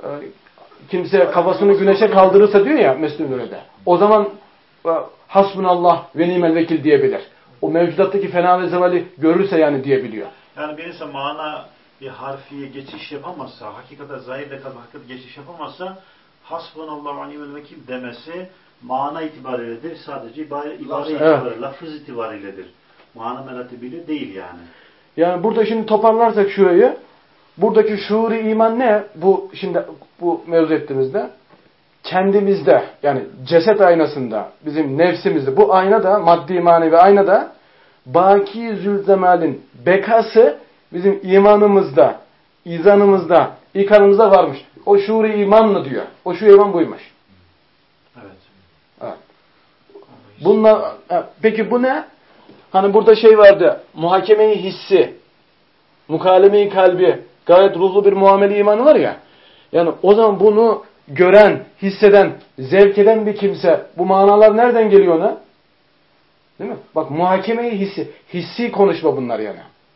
kimse kafasını güneşe kaldırırsa diyor ya Mesnevi Nuri'de. O zaman hasbunallah ve nimel vekil diyebilir. O mevcudattaki fena ve zevali görürse yani diyebiliyor. Yani bir insan mana bir harfiye geçiş yapamazsa, hakikate zahirle kadar hakikate geçiş yapamazsa hasbunallah ve nimel vekil demesi mana itibariyledir. Sadece ibare itibariyle, lafız itibariyledir. Mana meratibiyle değil yani. Yani burada şimdi toparlarsak şurayı, buradaki şuur-i iman ne? Bu mevzu ettiğimizde kendimizde yani ceset aynasında, bizim nefsimizde bu aynada, maddi manevi aynada Baki Zülcemal'in bekası bizim imanımızda, izanımızda, ikanımızda varmış. O şuur-i imanla diyor. O şuur-i iman buymuş. Evet. Peki bu ne? Hani burada şey vardı. Muhakeme-i hissi, mukalemeyi kalbi, gayet ruhlu bir muamele imanı var ya. Yani o zaman bunu gören, hisseden, zevk eden bir kimse bu manalar nereden geliyor ona? Değil mi? Bak muhakeme-i hissi, hissi konuşma bunlar yani.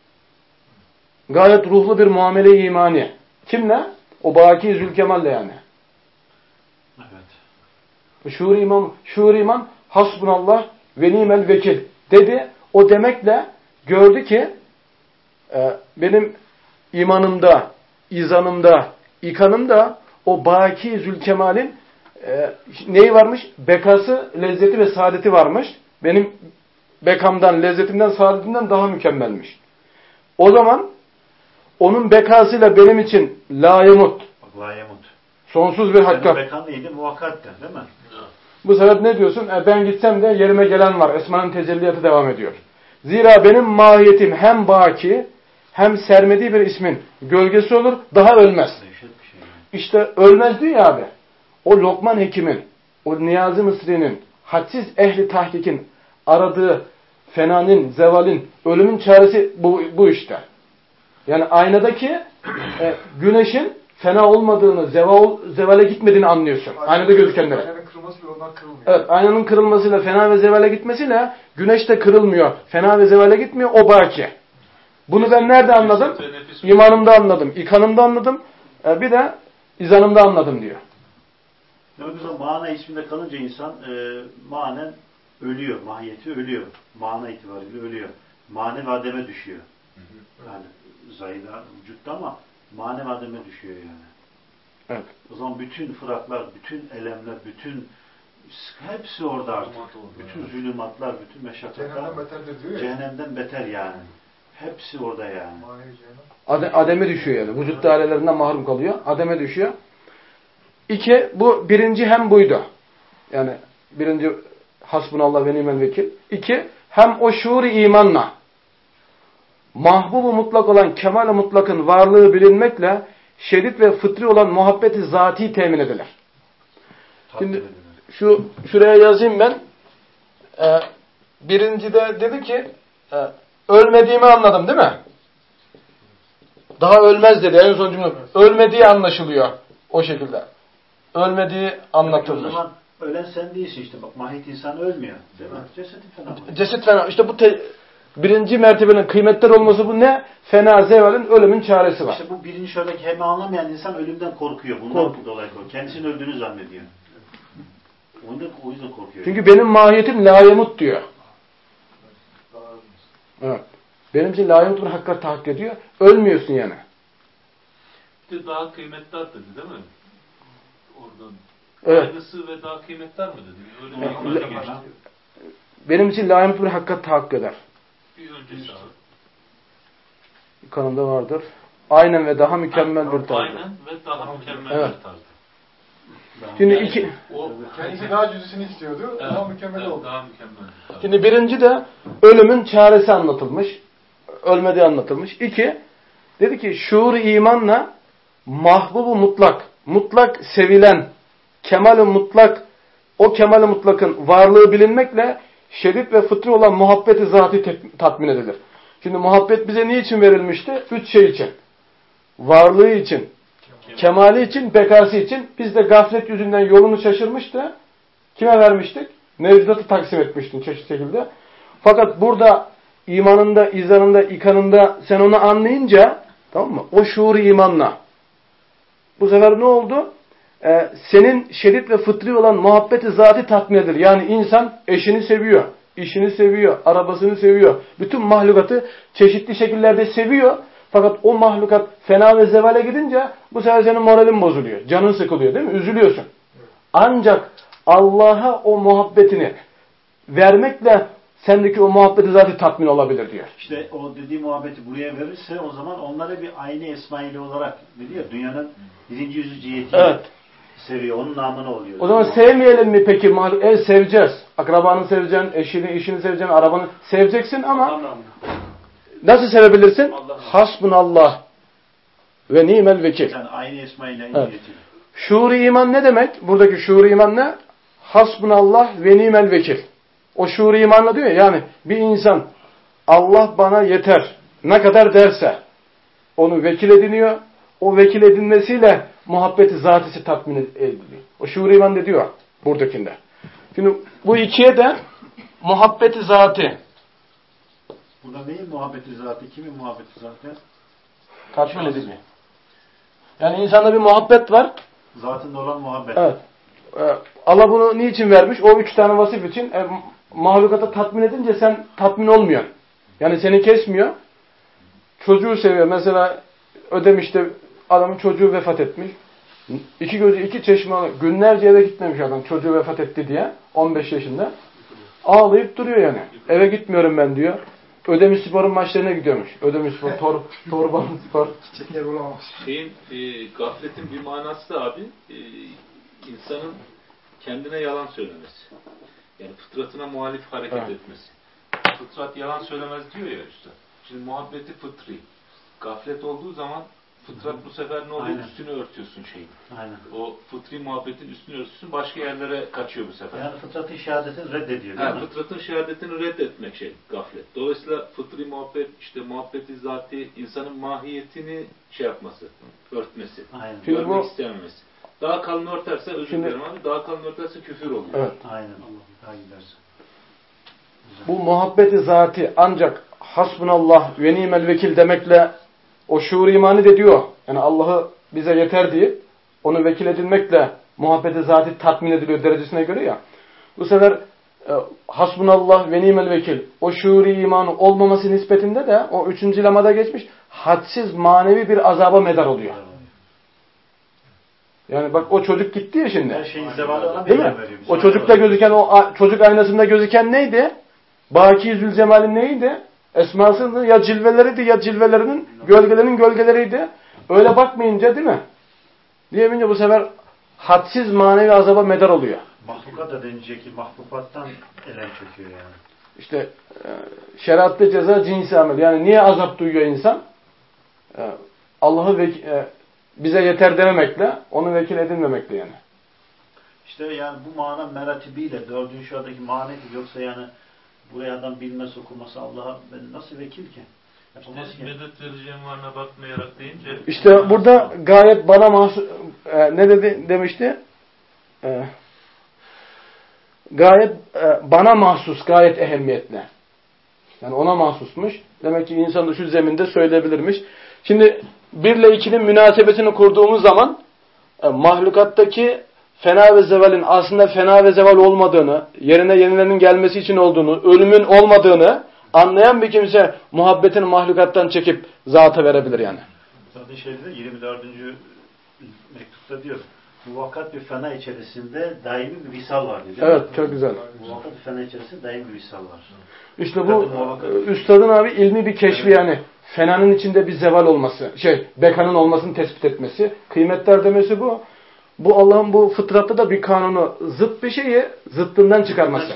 Gayet ruhlu bir muamele imani. Kimle? O Baki Zülkemal'le yani. Evet. Şuur iman hasbunallah ve nimel vekil dedi. O demekle gördü ki benim imanımda, izanımda, ikanımda o Baki Zülkemal'in neyi varmış? Bekası, lezzeti ve saadeti varmış. Benim bekamdan, lezzetimden, saadetimden daha mükemmelmiş. O zaman onun bekasıyla benim için layemut. Layemut. Sonsuz bir hakka. Senin bekan neydi? Muvakkatten değil mi? Bu sefer ne diyorsun? Ben gitsem de yerime gelen var. Esma'nın tecelliyatı devam ediyor. Zira benim mahiyetim hem baki hem sermediği bir ismin gölgesi olur. Daha ölmez. İşte ölmez diyor ya abi. O Lokman Hekim'in, o Niyazi Mısri'nin, hadsiz ehli tahkikin aradığı fenanın, zevalin, ölümün çaresi bu işte. Yani aynadaki güneşin fena olmadığını, zevale gitmediğini anlıyorsun. Aynada gözükenlere. Aynanın kırılmasıyla onlar kırılmıyor. Evet, aynanın kırılmasıyla, fena ve zevale gitmesiyle güneş de kırılmıyor. Fena ve zevale gitmiyor, o baki. Bunu ben nerede anladım? İmanımda anladım, ikanımda anladım, bir de izanımda anladım diyor. Yani mesela mana isminde kalınca insan manen ölüyor, mahiyeti ölüyor. Mana itibariyle ölüyor. Manevi ademe düşüyor. Yani zayıda, vücutta ama manevi ademe düşüyor yani. Evet. O zaman bütün fıraklar, bütün elemler, bütün hepsi orada artık. Bütün zulümatlar, bütün meşakkatler. Cehennemden beterdir diyor ya. Cehennemden beter yani. Hepsi orada yani. Manevi cehennem. Ademe düşüyor yani. Vücut dairelerinden mahrum kalıyor. Ademe düşüyor. İki, bu birinci hem buydu. Yani birinci hasbunallah ve nimel vekil. İki, hem o şuur-i imanla mahbub-u mutlak olan kemal-i mutlakın varlığı bilinmekle şedid ve fıtri olan muhabbeti zati temin edilir. Şimdi şuraya yazayım ben. Birincide dedi ki ölmediğimi anladım değil mi? Daha ölmez dedi. En son cümle. Ölmediği anlaşılıyor. O şekilde. Ölmediği anlatılmış. O zaman ölen sen değilsin işte. Bak mahiyet insan ölmüyor. Değil mi? Cesetin fena. Ceset fena. İşte bu birinci mertebenin kıymetler olması bu ne? Fena zevalin ölümün çaresi var. İşte bu birinci şöyle hem anlamayan insan ölümden korkuyor. Bundan dolayı korkuyor. Kendisinin öldüğünü zannediyor. O yüzden korkuyor. Çünkü benim mahiyetim layemut diyor. Evet. Benim için layemut bir hakikat tahakkuk ediyor. Ölmüyorsun yani. Daha kıymetli dedi değil mi? Oradan. Evet. Aynısı ve daha kıymetli mi dedi? Evet. Öyle geçti. Benim için layemut bir hakikat tahakkuk eder. Bir öncesi abi. Kanımda vardır. Aynen ve daha mükemmel bir tarzı. Aynen ve daha mükemmel evet. bir tarzı. Şimdi yani iki... Kendisi daha cüzüsünü istiyordu. Evet, daha mükemmel oldu. Daha mükemmel. Tabii. Şimdi birinci de ölümün çaresi anlatılmış. Ölmediği anlatılmış. İki, dedi ki şuur imanla mahbubu mutlak, mutlak sevilen, kemal-i mutlak, o kemal-i mutlakın varlığı bilinmekle şedid ve fıtri olan muhabbeti zatî tatmin edilir. Şimdi muhabbet bize niçin verilmişti? Üç şey için. Varlığı için, kemali için, bekası için. Biz de gaflet yüzünden yolunu şaşırmıştı. Kime vermiştik? Mevcudatı taksim etmiştin çeşitli şekilde. Fakat burada imanında, izanında, ikanında sen onu anlayınca, tamam mı? O şuur imanla. Bu sefer ne oldu? Senin şedid ve fıtri olan muhabbeti zatî tatmin edilir. Yani insan eşini seviyor, işini seviyor, arabasını seviyor. Bütün mahlukatı çeşitli şekillerde seviyor. Fakat o mahlukat fena ve zevale gidince bu sefer senin moralin bozuluyor. Canın sıkılıyor değil mi? Üzülüyorsun. Ancak Allah'a o muhabbetini vermekle sendeki o muhabbeti zaten tatmin olabilir diyor. İşte o dediği muhabbeti buraya verirse o zaman onlara bir aynı esmaili olarak diyor dünyanın birinci yüzü cihetiyle evet. Seviyor. Onun namına oluyor. O zaman sevmeyelim mi peki? Seveceğiz. Akrabanı seveceksin, eşini, işini seveceksin, arabanı seveceksin ama nasıl sevebilirsin? Hasbunallah ve nimel vekil. Yani aynı esmayla evet. Şuur-i iman ne demek? Buradaki şuur-i iman ne? Hasbunallah ve nimel vekil. O şuur-i imanla diyor ya, yani bir insan Allah bana yeter ne kadar derse onu vekil ediniyor. O vekil edinmesiyle muhabbeti zatisi tatmin ediliyor. O şuur-i iman de diyor buradakinde. Şimdi bu ikiye de muhabbeti zati. Burada neyin muhabbeti zatı? Kimin muhabbeti zatı? Tatmin ediliyor. Yani insanda bir muhabbet var. Zatında olan muhabbet. Evet. Allah bunu niçin vermiş? O üç tane vasıf için. Mahlukata tatmin edince sen tatmin olmuyorsun. Yani seni kesmiyor. Çocuğu seviyor. Mesela Ödemiş'te adamın çocuğu vefat etmiş. İki gözü iki çeşme günlerce eve gitmemiş adam çocuğu vefat etti diye. 15 yaşında. Ağlayıp duruyor yani. Eve gitmiyorum ben diyor. Ödemiş Spor'un maçlarına gidiyormuş. Ödemiş Spor, Torbalı Spor. Çiçekler bulamamış. Gafletin bir manası da abi insanın kendine yalan söylemesi. Yani fıtratına muhalif hareket evet. etmesi. Fıtrat yalan söylemez diyor ya işte. Şimdi muhabbeti fıtri. Gaflet olduğu zaman Fıtrat bu sefer ne oluyor? Aynen. Üstünü örtüyorsun şeyin. Aynen. O fıtri muhabbetin üstünü örtüyorsun. Başka yerlere kaçıyor bu sefer. Yani fıtratın şehadetini reddediyor değil mi? Fıtratın şehadetini reddetmek gaflet. Dolayısıyla fıtri muhabbet, işte muhabbeti zati, insanın mahiyetini yapması, örtmesi. Aynen. Görmek istememesi. Daha kalın örterse, özür Şimdi, dilerim abi, daha kalın örterse küfür oluyor. Evet. Aynen. Daha gidersin. Bu muhabbeti zati ancak hasbunallah ve nimel vekil demekle o şuur imanı de diyor. Yani Allah'ı bize yeter deyip onu vekil edilmekle muhabbeti zati tatmin ediliyor derecesine göre ya. Bu sefer hasbunallah ve nimel vekil o şuuri imanı olmaması nispetinde de o 3. lemada geçmiş hadsiz manevi bir azaba medar oluyor. Yani bak o çocuk gitti ya şimdi. Her şeyin zevalı ona Değil mi? veriyor. O çocukta gözüken o çocuk aynasında gözüken neydi? Baki Zülcemal'in neydi? Esmasıydı ya cilveleriydi ya cilvelerinin gölgelerinin gölgeleriydi. Öyle bakmayınca değil mi? Diyemeyince bu sefer hadsiz manevi azaba medar oluyor. Mahlukat da denilecek ki mahlukattan elem çöküyor yani. İşte şeriatta ceza cinsi amel. Yani niye azap duyuyor insan? Allah'ı bize yeter dememekle, onu vekil edinmemekle yani. İşte yani bu mana meratibiyle dördüncü şuradaki manevi yoksa yani buraya adam bilmez okuması Allah'a ben nasıl vekil ki? Yapamaz ki. Medet vereceğim varına bakmayarak deyince... İşte burada gayet bana mahsus... ne demişti? Gayet bana mahsus, gayet ehemmiyetli. Yani ona mahsusmuş. Demek ki insan da şu zeminde söyleyebilirmiş. Şimdi 1 ile 2'nin münasebetini kurduğumuz zaman mahlukattaki fena ve zevalin aslında fena ve zeval olmadığını, yerine yenilerinin gelmesi için olduğunu, ölümün olmadığını anlayan bir kimse muhabbetini mahlukattan çekip zata verebilir yani. Zaten şeyde 24. mektupta diyor. Muvakkat bir fena içerisinde daimi bir visal var diyor. Evet, çok güzel. Muvakkat bir fena içerisinde daimi bir visal var. İşte bu üstadın abi ilmi bir keşfi yani. Fenanın içinde bir zeval olması, bekanın olmasını tespit etmesi, kıymetler demesi bu. Bu Allah'ın bu fıtratta da bir kanunu, zıt bir şeyi zıttından çıkarması.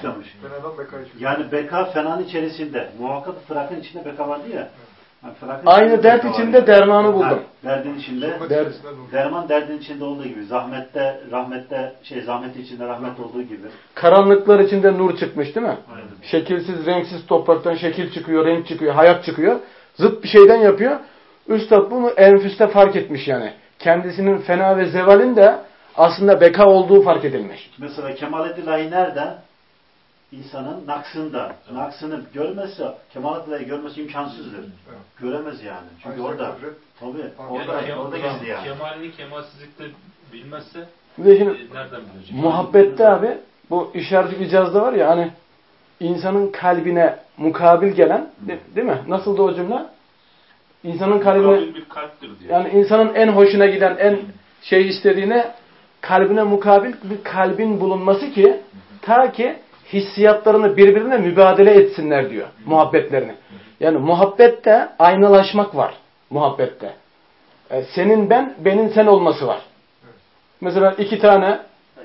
Yani beka fenanın içerisinde. Muhakkak fırakın içinde beka vardı ya. Yani aynı dert içinde dermanı buldum. Derdin içinde, derman derdin içinde olduğu gibi. Zahmette, rahmette, zahmet içinde rahmet olduğu gibi. Karanlıklar içinde nur çıkmış değil mi? Aynen. Şekilsiz, renksiz topraktan şekil çıkıyor, renk çıkıyor, hayat çıkıyor. Zıt bir şeyden yapıyor. Üstad bunu enfüste fark etmiş yani. Kendisinin fena ve zevalin de aslında beka olduğu fark edilmiş. Mesela Kemalet-i nerede? İnsanın naksında. Naksını görmezse, Kemalet-i görmesi imkansızdır. Göremez yani. Çünkü orada. Tabii. Orada gizli yani. Kemalini kemalsizlikte bilmezse Şimdi, nereden bilecek? muhabbette abi bu işaret-i icazda var ya hani insanın kalbine mukabil gelen değil mi? Nasıldı o cümle? İnsanın kalbine bir kalptir diyor. Yani insanın en hoşuna giden en istediğine kalbine mukabil bir kalbin bulunması ki ta ki hissiyatlarını birbirine mübadele etsinler diyor muhabbetlerini. Yani muhabbette aynalaşmak var muhabbette. Senin ben, benim sen olması var. Mesela 2 tane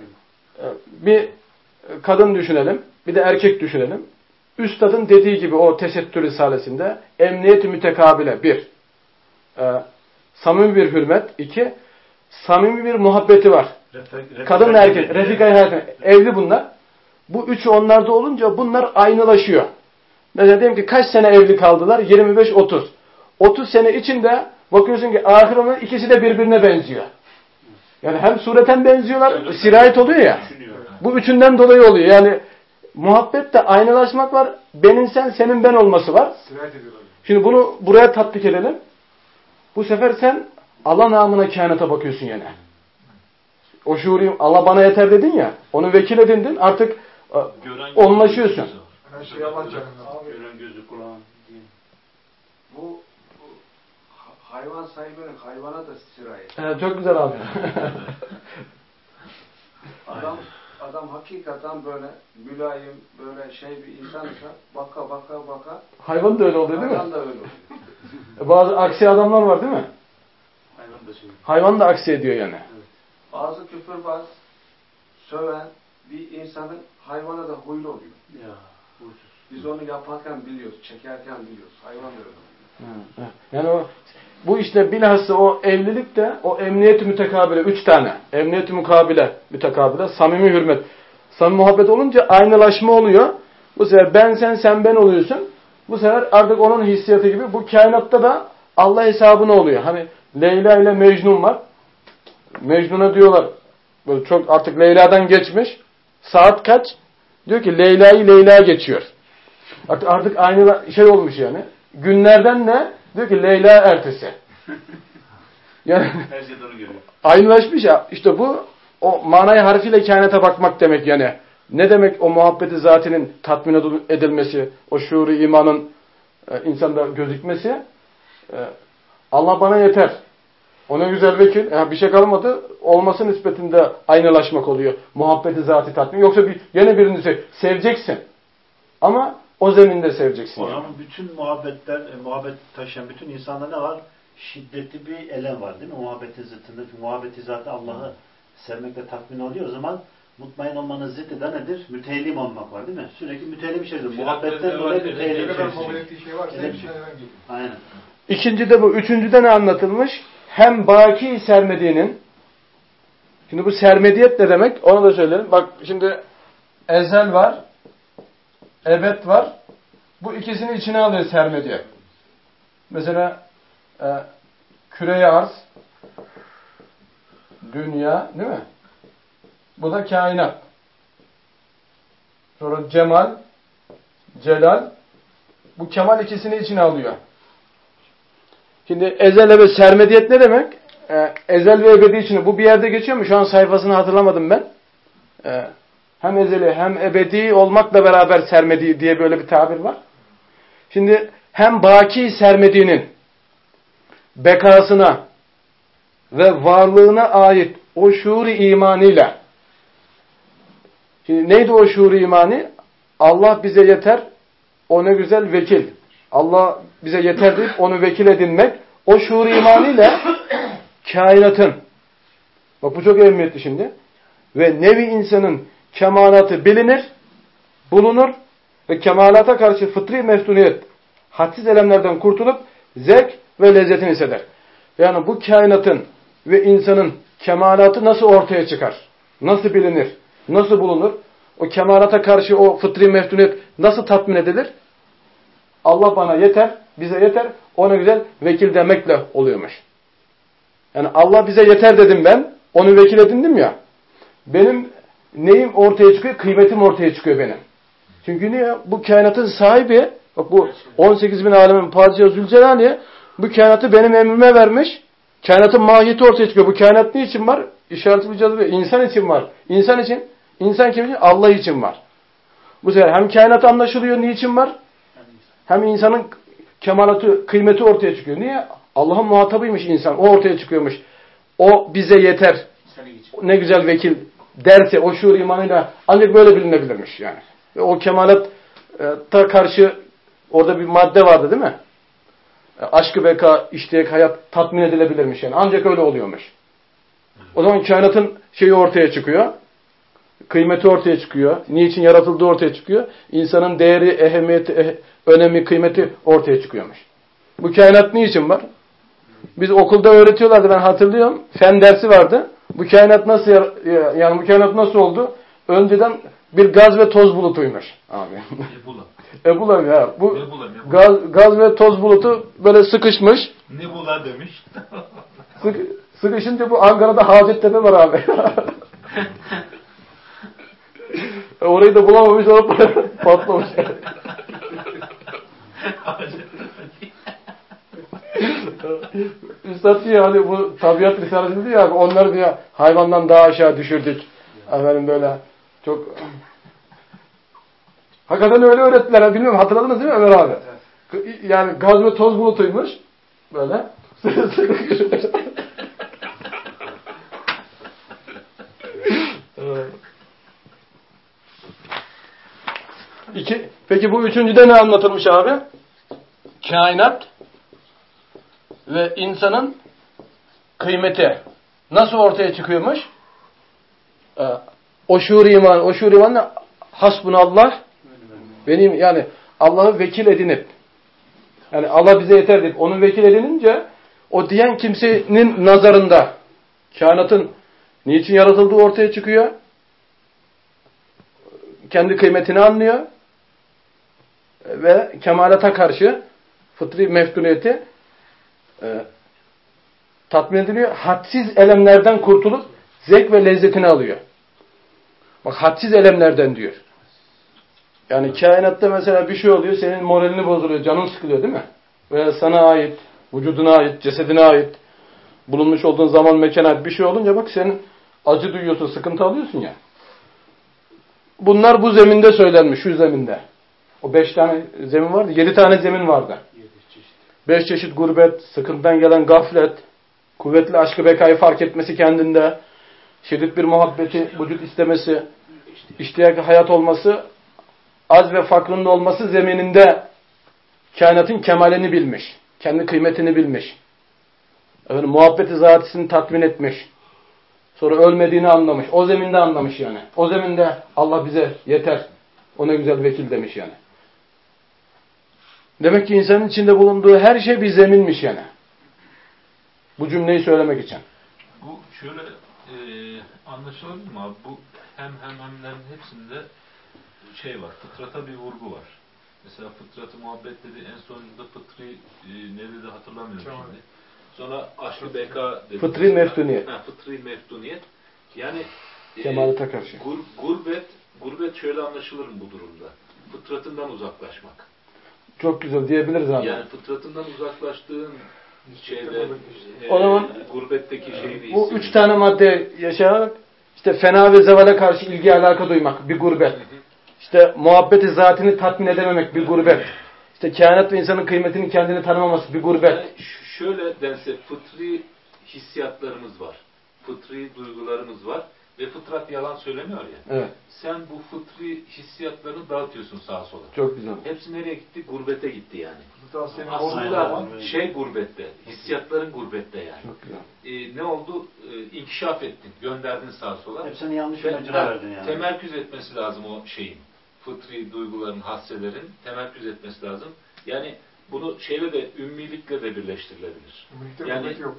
bir kadın düşünelim, bir de erkek düşünelim. Üstadın dediği gibi o tesettür risalesinde emniyet-i mütekabile 1. Samimi bir hürmet 2. Samimi bir muhabbeti var. Kadınla erkek, refika-i hayatı, evli bunlar. Bu üçü onlarda olunca bunlar aynılaşıyor. Mesela diyelim ki kaç sene evli kaldılar? 25-30. 30 sene içinde bakıyorsun ki ahirinin ikisi de birbirine benziyor. Yani hem sureten benziyorlar, sirayet oluyor ya. Bu üçünden dolayı oluyor. Yani muhabbette aynalaşmak var. Benim sen, senin ben olması var. Şimdi bunu buraya tatbik edelim. Bu sefer sen Allah namına kainata bakıyorsun yine. O şuuru Allah bana yeter dedin ya. Onu vekil edindin. Artık onlaşıyorsun. Her şey yalan canım. Gören gözü kulağın. Bu hayvan sahibinin hayvana da sirayet. Evet, çok güzel abi. Adam hakikaten böyle mülayim, böyle bir insansa baka. Hayvan da öyle oluyor değil mi? Hayvan da öyle oluyor. Bazı aksi adamlar var değil mi? Hayvan da Hayvan da aksi ediyor yani. Evet. Bazı küfürbaz, söven bir insanın hayvana da huylu oluyor. Ya, Biz onu yaparken biliyoruz, çekerken biliyoruz. Hayvan da öyle oluyor. Yani bu işte bilhassa o evlilik de o emniyet-i mütekabile 3 tane. Emniyet-i mütekabile, samimi hürmet. Samimi muhabbet olunca aynılaşma oluyor. Bu sefer ben sen ben oluyorsun. Bu sefer artık onun hissiyatı gibi bu kainatta da Allah hesabına oluyor. Hani Leyla ile Mecnun var. Mecnun'a diyorlar böyle çok artık Leyla'dan geçmiş. Saat kaç? Diyor ki Leyla geçiyor. Artık aynı şey olmuş yani. Günlerden ne? Diyor ki Leyla ertesi. Yani Her şey doğru görüyor. aynılaşmış ya. İşte bu o manayı harfiyle kainata bakmak demek yani. Ne demek o muhabbeti zatinin tatmin edilmesi, o şuuru imanın insanda gözükmesi? Allah bana yeter. Ona güzel vekil. Bir şey kalmadı. Olması nispetinde aynılaşmak oluyor. Muhabbeti zatı tatmin. Yoksa yine birini seveceksin. Ama o zeminde seveceksin. O zaman bütün muhabbet taşıyan bütün insanda ne var? Şiddetli bir elem var değil mi? Muhabbetin zıttında. Muhabbeti zaten Allah'ı sevmekle tatmin oluyor. O zaman mutmain olmanın zıttı da nedir? Müteellim olmak var değil mi? Sürekli müteellim bir şeydir. Muhabbetten dolayı müteellim bir şey. Aynen. İkincide bu. Üçüncüde ne anlatılmış? Hem baki sermediğinin, şimdi bu sermediyet ne demek? Onu da söyleyelim. Bak şimdi ezel var, ebed var. Bu ikisini içine alıyor sermediyet. Mesela küre-i arz, dünya, değil mi? Bu da kainat. Sonra cemal, celal. Bu kemal ikisini içine alıyor. Şimdi ezel ve sermediyet ne demek? Ezel ve ebedi için. Bu bir yerde geçiyor mu? Şu an sayfasını hatırlamadım ben. Hem ezeli hem ebedi olmakla beraber sermedi diye böyle bir tabir var. Şimdi hem baki sermediğinin bekasına ve varlığına ait o şuur-i imanıyla. Şimdi neydi o şuur-i imani? Allah bize yeter, o ne güzel vekil. Allah bize yeter deyip onu vekil edinmek. O şuur-i imanıyla kainatın, bak bu çok önemli şimdi, ve nevi insanın kemalatı bilinir, bulunur ve kemalata karşı fıtri meftuniyet, hadsiz elemlerden kurtulup zevk ve lezzetini hisseder. Yani bu kainatın ve insanın kemalatı nasıl ortaya çıkar? Nasıl bilinir? Nasıl bulunur? O kemalata karşı o fıtri meftuniyet nasıl tatmin edilir? Allah bana yeter, bize yeter, ona güzel vekil demekle oluyormuş. Yani Allah bize yeter dedim ben, onu vekil edindim ya. Benim neyim ortaya çıkıyor? Kıymetim ortaya çıkıyor benim. Çünkü niye? Bu kainatın sahibi, bak bu 18 bin alemin padişahı Zülcelal'e bu kainatı benim emrime vermiş. Kainatın mahiyeti ortaya çıkıyor. Bu kainat niçin var? İşaret bir cazibe. İnsan için var. İnsan için. İnsan kim için? Allah için var. Bu sefer hem kainat anlaşılıyor niçin var? Hem insanın kemalatı, kıymeti ortaya çıkıyor. Niye? Allah'ın muhatabıymış insan. O ortaya çıkıyormuş. O bize yeter. Ne güzel vekil derse o şuur imanıyla ancak böyle bilinebilirmiş yani. Ve o kemalata karşı orada bir madde vardı değil mi? Aşk-ı beka, iştiyak, hayat tatmin edilebilirmiş yani. Ancak öyle oluyormuş. O zaman kainatın şeyi ortaya çıkıyor. Kıymeti ortaya çıkıyor. Niçin yaratıldığı ortaya çıkıyor. İnsanın değeri, ehemmiyeti, önemi, kıymeti ortaya çıkıyormuş. Bu kainat niçin var? Biz okulda öğretiyorlardı, ben hatırlıyorum. Fen dersi vardı. Bu kainat nasıl yani bu kainat nasıl oldu? Önceden bir gaz ve toz bulutuymuş abi. Ebula ya. Bu gaz ve toz bulutu böyle sıkışmış. Nebula demiş. Sıkışınca bu Ankara'da Hacettepe var abi. Orayı da bulamamış, orada patlamış. Üstad diyor hani bu tabiat risalesi diyor abi, onları diyor hayvandan daha aşağı düşürdük. Efendim böyle çok hakikaten öyle öğrettiler. Bilmiyorum, hatırladınız değil mi Ömer abi? Yani gaz ve toz bulutuymuş. Böyle. Peki bu üçüncüde ne anlatılmış abi? Kainat ve insanın kıymeti nasıl ortaya çıkıyormuş? O şuur iman hasbunallah, benim yani Allah'ı vekil edinip, Yani Allah bize yeter deyip onu vekil edinince o diyen kimsenin nazarında kainatın niçin yaratıldığı ortaya çıkıyor. Kendi kıymetini anlıyor. Ve kemalata karşı fıtri meftuniyeti tatmin ediliyor. Hadsiz elemlerden kurtulup zevk ve lezzetini alıyor. Bak hadsiz elemlerden diyor. Yani kainatta mesela bir şey oluyor, senin moralini bozuluyor, canın sıkılıyor değil mi? Veya sana ait, vücuduna ait, cesedine ait, bulunmuş olduğun zaman mekana ait bir şey olunca bak sen acı duyuyorsun, sıkıntı alıyorsun ya. Bunlar bu zeminde söylenmiş, şu zeminde. O 5 tane zemin vardı, 7 tane zemin vardı. 5 çeşit gurbet, sıkıntıdan gelen gaflet, kuvvetli aşkı bekayı fark etmesi kendinde, şiddet bir muhabbeti, vücut istemesi, iştiyak hayat olması, az ve fakrında olması zemininde kainatın kemalini bilmiş. Kendi kıymetini bilmiş. Efendim, muhabbeti zatisini tatmin etmiş. Sonra ölmediğini anlamış. O zeminde anlamış yani. O zeminde Allah bize yeter. O ne güzel vekil demiş yani. Demek ki insanın içinde bulunduğu her şey bir zeminmiş yani. Bu cümleyi söylemek için. Bu şöyle anlaşılabilir mi abi? Bu hemlerin hepsinde şey var. Fıtrata bir vurgu var. Mesela fıtratı muhabbet dedi. En sonunda fıtri ne dedi hatırlamıyorum şimdi. Sonra aşkı beka dedi. Fıtri meftuniyet. Fıtri meftuniyet. Yani kemalata karşı. Gurbet şöyle anlaşılır mı bu durumda? Fıtratından uzaklaşmak. Çok güzel diyebiliriz abi. Yani fıtratından uzaklaştığın şeyde o zaman gurbetteki şeyi bu 3 tane madde yaşayarak işte fena ve zevale karşı ilgi alaka duymak bir gurbet. İşte muhabbeti zatini tatmin edememek bir gurbet. İşte kainat ve insanın kıymetini kendini tanımaması bir gurbet. Yani şöyle dense fıtri hissiyatlarımız var. Fıtri duygularımız var. Ve fıtrat yalan söylemiyor ya. Evet. Sen bu fıtri hissiyatlarını dağıtıyorsun sağa sola. Çok güzel. Hepsi nereye gitti? Gurbete gitti yani. Aslında Gurbette. Hissiyatların gurbette yani. Çok güzel. Ne oldu? İnkişaf ettin. Gönderdin sağa sola. Hepsini yanlış mecra verdin yani. Temerküz etmesi lazım o şeyin. Fıtri duyguların, hasselerin temerküz etmesi lazım. Yani bunu şeyle de ümmilikle de birleştirilebilir. Yani yok.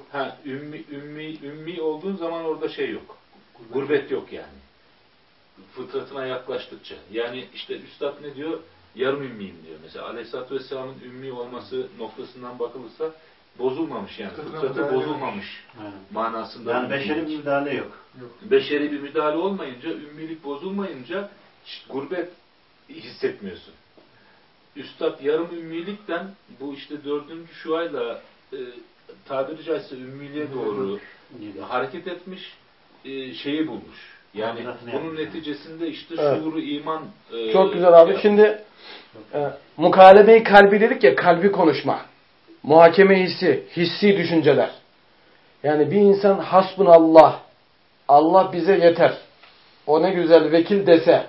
ümmi olduğun zaman orada şey yok. Gurbet yok yani. Fıtratına yaklaştıkça. Yani işte Üstad ne diyor? Yarım ümmiyim diyor. Mesela Aleyhisselatü Vesselam'ın ümmi olması noktasından bakılırsa bozulmamış yani. Fıtratı bozulmamış manasında. Yani beşeri bir müdahale yok. Beşeri bir müdahale olmayınca, ümmilik bozulmayınca gurbet hissetmiyorsun. Üstad yarım ümmilikten bu işte 4. şuayla tabiri caizse ümmiliğe doğru hareket etmiş, şeyi bulmuş. Yani bunun neticesinde işte şuuru iman. Çok güzel abi. Şimdi mukalemeyi kalbi dedik ya, kalbi konuşma. Muhakeme hissi düşünceler. Yani bir insan hasbunallah, Allah bize yeter, o ne güzel vekil dese,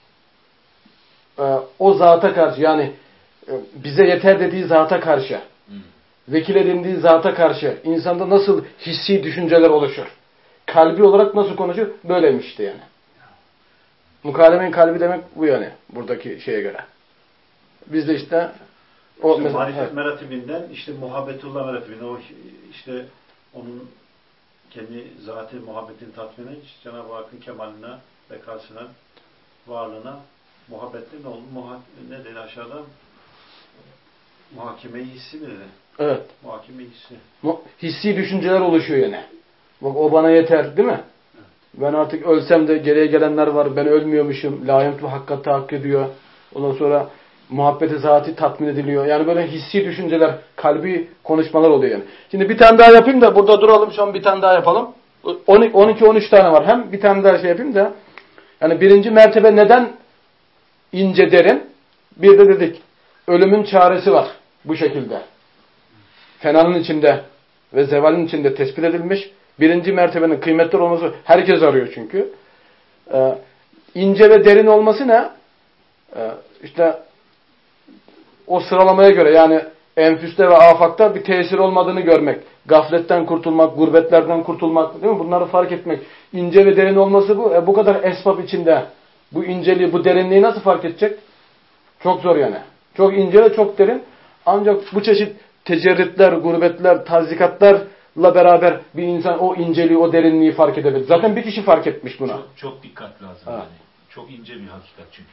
o zata karşı yani bize yeter dediği zata karşı, vekil edindiği zata karşı insanda nasıl hissi düşünceler oluşur? Kalbi olarak nasıl konuşur? Böyleymiş işte yani. Mukalemenin kalbi demek bu yani. Buradaki şeye göre. Biz de işte o işte marifet meratibinden işte muhabbetullah meratibinden o işte onun kendi zati muhabbetini tatmin edince Cenab-ı Hakk'ın kemaline, bekasına, varlığına muhabbetle ne oldu? Ne dedi aşağıda? Muhakeme-i hissi mi dedi? Evet. Muhakeme-i hissi. Hissi düşünceler oluşuyor yine. Bak o bana yeter değil mi? Evet. Ben artık ölsem de geriye gelenler var. Ben ölmüyormuşum. Layık ve hakkat hak ediyor. Ondan sonra muhabbeti zati tatmin ediliyor. Yani böyle hissi düşünceler, kalbi konuşmalar oluyor yani. Şimdi bir tane daha yapayım da burada duralım. Şu an bir tane daha yapalım. 12-13 tane var. Hem bir tane daha şey yapayım da. Yani 1. mertebe neden ince derin? Bir de dedik ölümün çaresi var. Bu şekilde. Fenanın içinde ve zevalin içinde tespit edilmiş. 1. mertebenin kıymetli olması herkes arıyor çünkü. İnce ve derin olması ne? İşte o sıralamaya göre yani enfüste ve afakta bir tesir olmadığını görmek. Gafletten kurtulmak, gurbetlerden kurtulmak, değil mi? Bunları fark etmek. İnce ve derin olması bu. Bu kadar esbab içinde bu inceliği, bu derinliği nasıl fark edecek? Çok zor yani. Çok ince ve çok derin. Ancak bu çeşit tecerrütler, gurbetler, tazikatlarla beraber bir insan o inceliği, o derinliği fark edebilir. Zaten bir kişi fark etmiş buna. Çok dikkat lazım Ha. yani. Çok ince bir hakikat çünkü.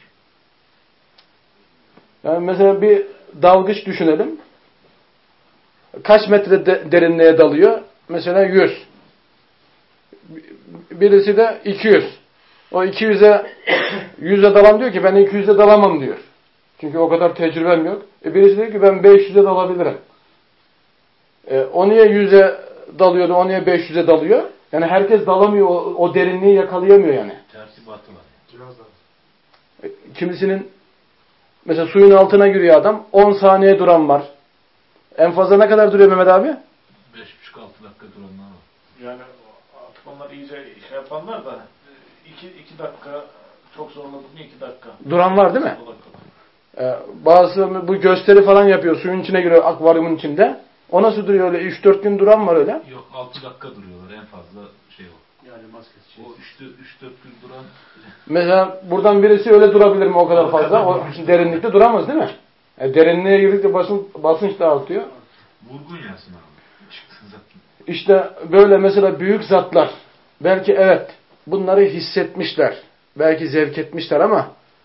Yani mesela bir dalgıç düşünelim. Kaç metre derinliğe dalıyor? Mesela 100. Birisi de 200. O 100'e dalan diyor ki ben 200'e dalamam diyor. Çünkü o kadar tecrübem yok. Birisi diyor ki ben 500'e dalabilirim. O niye 100'e dalıyordu, o niye 500'e dalıyor? Yani herkes dalamıyor, o derinliği yakalayamıyor yani. Tertibatı var. Kimisinin mesela suyun altına giriyor adam, 10 saniye duran var. En fazla ne kadar duruyor Mehmet abi? 5,5-6 dakika duranlar var. Yani artık onlar iyice şey yapanlar da 2 dakika çok zorladı mı 2 dakika. Duran var değil mi? O dakika. Bazı bu gösteri falan yapıyor, suyun içine giriyor, akvaryumun içinde. O nasıl duruyor öyle? 3-4 gün duran var öyle. Yok 6 dakika duruyorlar en fazla şey o. Yani maskesi şey. O 3-4 gün duran Mesela buradan birisi öyle durabilir mi o kadar fazla? O derinlikte duramaz değil mi? Derinliğe girdikçe basınç da artıyor. vurgun yansın abi. Çıksın zaten. İşte böyle mesela büyük zatlar belki evet bunları hissetmişler. Belki zevk etmişler ama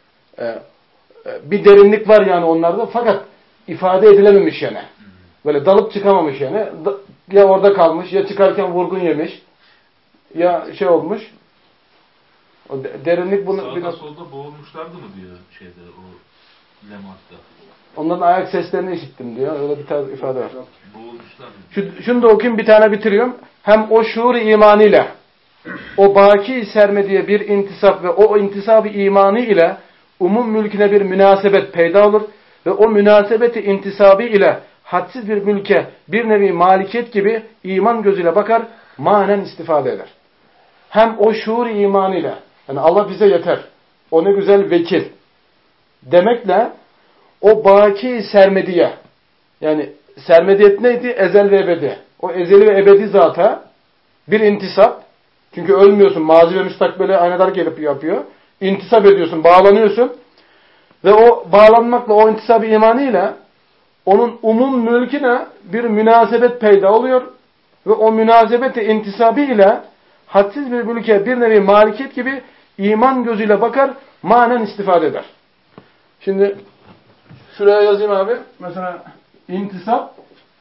bir derinlik var yani onlarda fakat ifade edilememiş yani. Böyle dalıp çıkamamış yani. Ya orada kalmış ya çıkarken vurgun yemiş ya şey olmuş. O derinlik bunu Sağda biraz... solda boğulmuşlardı mı diyor şeyde o lematta. Onların ayak seslerini işittim diyor. Öyle bir tarz ifade var. Boğulmuşlardı. Şunu da okuyayım bir tane bitiriyorum. Hem o şuur imanıyla o baki sermediye bir intisap ve o intisabı imanı ile umum mülküne bir münasebet peyda olur ve o münasebeti intisabı ile hadsiz bir mülke bir nevi malikiyet gibi iman gözüyle bakar, manen istifade eder. Hem o şuur imanıyla yani Allah bize yeter. O ne güzel vekil demekle o baki sermediye yani sermediyet neydi? Ezel ve ebedi. O ezeli ve ebedi zata bir intisap. Çünkü ölmüyorsun. Mazi ve müstakbele aynadar gelip yapıyor. İntisap ediyorsun. Bağlanıyorsun. Ve o bağlanmakla o intisab-ı imanıyla onun umum mülküne bir münasebet peyda oluyor. Ve o münasebeti intisabı ile hadsiz bir mülke bir nevi malikiyet gibi iman gözüyle bakar. Manen istifade eder. Şimdi şuraya yazayım abi. Mesela intisap,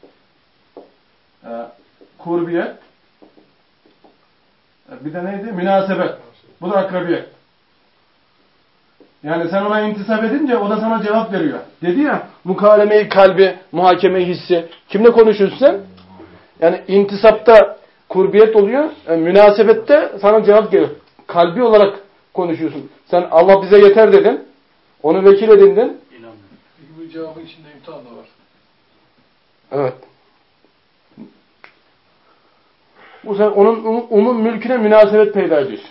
kurbiyet, bir de neydi? Münasebet. Bu da akrabiyet. Yani sen ona intisap edince o da sana cevap veriyor. Dedi ya, mukalemeyi kalbi, muhakemeyi hissi. Kimle konuşuyorsun sen? Yani intisapta kurbiyet oluyor, münasebette sana cevap geliyor. Kalbi olarak konuşuyorsun. Sen Allah bize yeter dedin, onu vekil edindin. Bu cevabın içinde imtihan da var. Evet. Bu sefer onun umum mülküne münasebet peyda ediyorsun.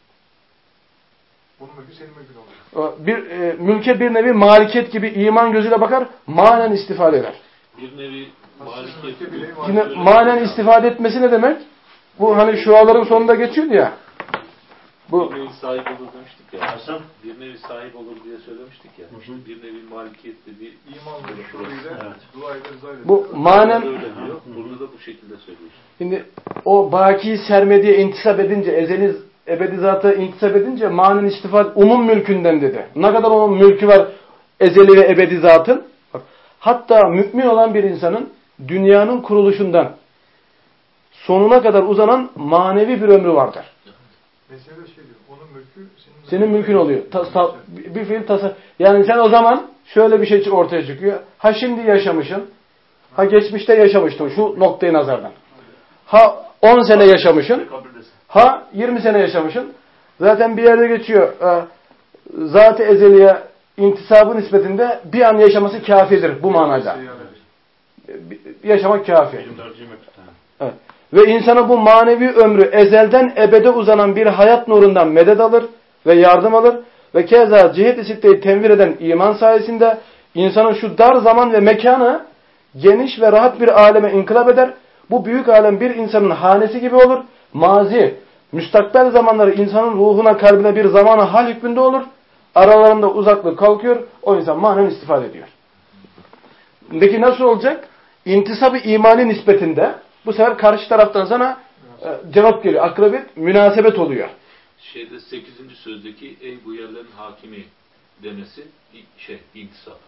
Bunun mülkü senin mülkün oluyor. Mülke bir nevi malikiyet gibi iman gözüyle bakar, manen istifade eder. Bir nevi malikiyet. Yine manen istifade etmesi ne demek? Bu hani şuaların sonunda geçiyordu ya. Bu Bir nevi sahip olur demiştik ya. Hasan? Bir nevi sahip olur diye söylemiştik ya. Bir nevi malikiyette bir İman ve şuuruyla dua ederiz ayrı. bu manen öyle diyor. Burada da bu şekilde söylüyor. şimdi o baki sermediye intisap edince, ezeli ebedi zata intisap edince manen istifade umum mülkünden dedi. Ne kadar onun mülkü var ezeli ve ebedi zatın? Bak, hatta mümin olan bir insanın dünyanın kuruluşundan sonuna kadar uzanan manevi bir ömrü vardır. Mesela şey diyor, onun mülkü Senin mülkün oluyor. Bir fiil yani sen o zaman şöyle bir şey ortaya çıkıyor. Ha şimdi yaşamışsın. Ha geçmişte yaşamıştın şu noktaya nazardan. Ha 10 sene yaşamışsın. Ha 20 sene yaşamışsın. Zaten bir yerde geçiyor. Zat-ı ezeliye intisabı nispetinde bir an yaşaması kafidir bu manada. Yaşamak kafi. Evet. Ve insanın bu manevi ömrü ezelden ebede uzanan bir hayat nurundan medet alır ve yardım alır ve keza cihet-i sitteyi tenvir eden iman sayesinde insanın şu dar zaman ve mekanı geniş ve rahat bir aleme inkılap eder. Bu büyük alem bir insanın hanesi gibi olur. Mazi, müstakbel zamanları insanın ruhuna, kalbine bir zamana hal hükmünde olur. Aralarında uzaklık kalkıyor. O insan manen istifade ediyor. Peki nasıl olacak? İntisab-ı imani nispetinde bu sefer karşı taraftan sana cevap geliyor. Akrabiyet, münasebet oluyor. 8. sözdeki ey bu yerlerin hakimi demesi intisap.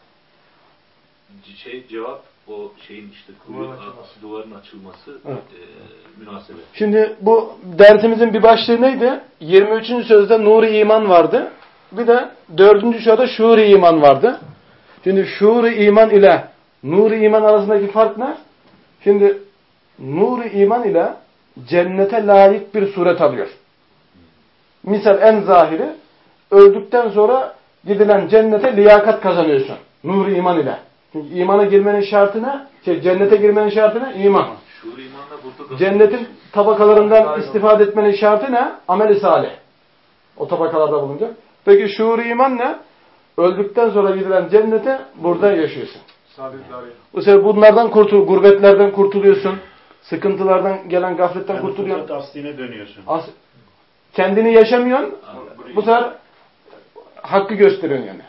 Cevap o şeyin işte duvarın açılması evet. Münasebet. Şimdi bu dersimizin bir başlığı neydi? 23. sözde nur-i iman vardı. Bir de 4. şurada şuur-i iman vardı. Şimdi şuur-i iman ile nur-i iman arasındaki fark ne? Şimdi nur-i iman ile cennete layık bir suret alıyor. Misal en zahiri öldükten sonra gidilen cennete liyakat kazanıyorsun. Nur-i iman ile. Çünkü imana girmenin şartı ne? Cennete girmenin şartı ne? İman. Cennetin tabakalarından istifade etmenin şartı ne? Amel-i salih. O tabakalarda bulunacak. Peki şuur-i iman ne? Öldükten sonra gidilen cennete burada yaşıyorsun. Bu sefer bunlardan gurbetlerden kurtuluyorsun. Sıkıntılardan gelen gafletten yani kurtuluyorsun. Asline dönüyorsun. Kendini yaşamıyorsun. Bu sefer hakkı gösteriyorsun yani.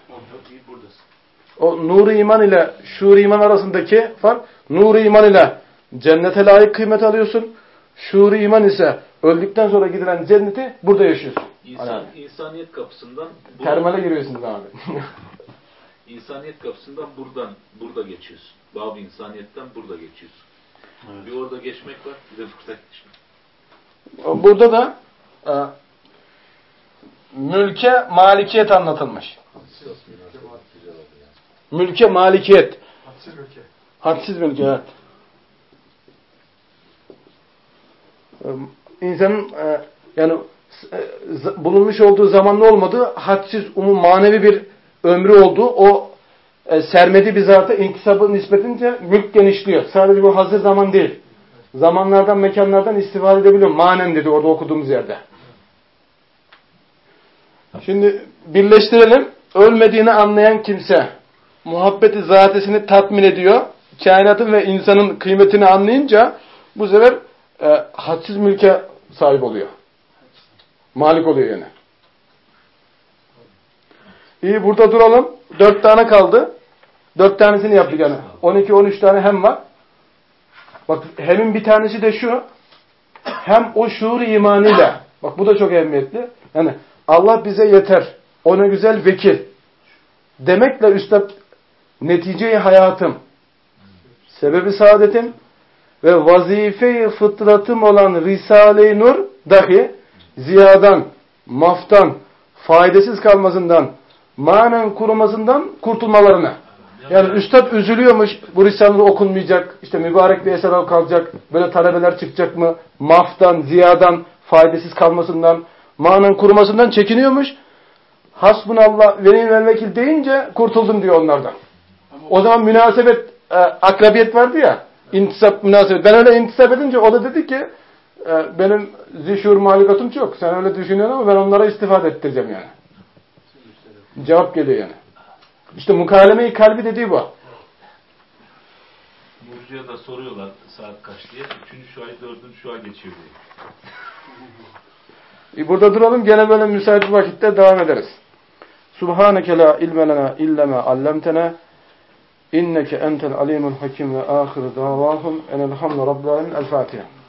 O nur-u iman ile şuur-u iman arasındaki fark, nur-u iman ile cennete layık kıymet alıyorsun. Şuur-u iman ise öldükten sonra gidilen cenneti burada yaşıyorsun. İnsaniyet kapısından termale giriyorsunuz abi. İnsaniyet kapısından burada geçiyorsun. Bab-ı insaniyetten burada geçiyorsun. Evet. Bir orada geçmek var, bir de burada geçmek. Burada da mülke malikiyet anlatılmış. Mülke malikiyet. Hadsiz mülke. Hadsiz mülke, evet. İnsanın yani bulunmuş olduğu zamanlı olmadığı hadsiz manevi bir ömrü olduğu o sermedi bir zata intisabı nispetince mülk genişliyor. Sadece bu hazır zaman değil. Zamanlardan, mekanlardan istifade edebiliyor. Manen dedi orada okuduğumuz yerde. Şimdi birleştirelim. Ölmediğini anlayan kimse muhabbeti zatesini tatmin ediyor. Kainatın ve insanın kıymetini anlayınca bu sefer hadsiz mülke sahip oluyor. Malik oluyor yani. İyi, burada duralım. 4 tane kaldı. 4 tanesini yaptık yani. 12-13 tane hem var. Bak hemin bir tanesi de şu. Hem o şuur imanıyla. Bak bu da çok ehemmiyetli. Yani Allah bize yeter. O ne güzel vekil. Demekle üstad netice-i hayatım, sebebi saadetim ve vazife-i fıtratım olan Risale-i Nur dahi ziyadan, maftan, faydasız kalmasından, manen kurumasından kurtulmalarına. Yani üstad üzülüyormuş, bu Risale-i okunmayacak, işte mübarek bir eser kalacak, böyle talebeler çıkacak mı, maftan, ziyadan, faydasız kalmasından, manen kurumasından çekiniyormuş. Hasbunallah ve ni'mel vekil deyince kurtuldum diyor onlardan. O zaman münasebet, akrabiyet vardı ya, intisap münasebet. Ben öyle intisap edince o da dedi ki benim zişur malikatım çok. Sen öyle düşünüyorsun ama ben onlara istifade ettireceğim yani. Cevap geliyor yani. İşte mukaleme-i kalbi dediği bu. Burcu'ya da soruyorlar saat kaç diye. 3. şu ay 4. şu ay geçiyor diye. Burada duralım. Gene böyle müsait vakitte devam ederiz. Subhaneke la ilme lena illa ma allamtena inneke entel alimul hakim ve ahir davahum enelhamdü rabbil alemin. El Fatiha.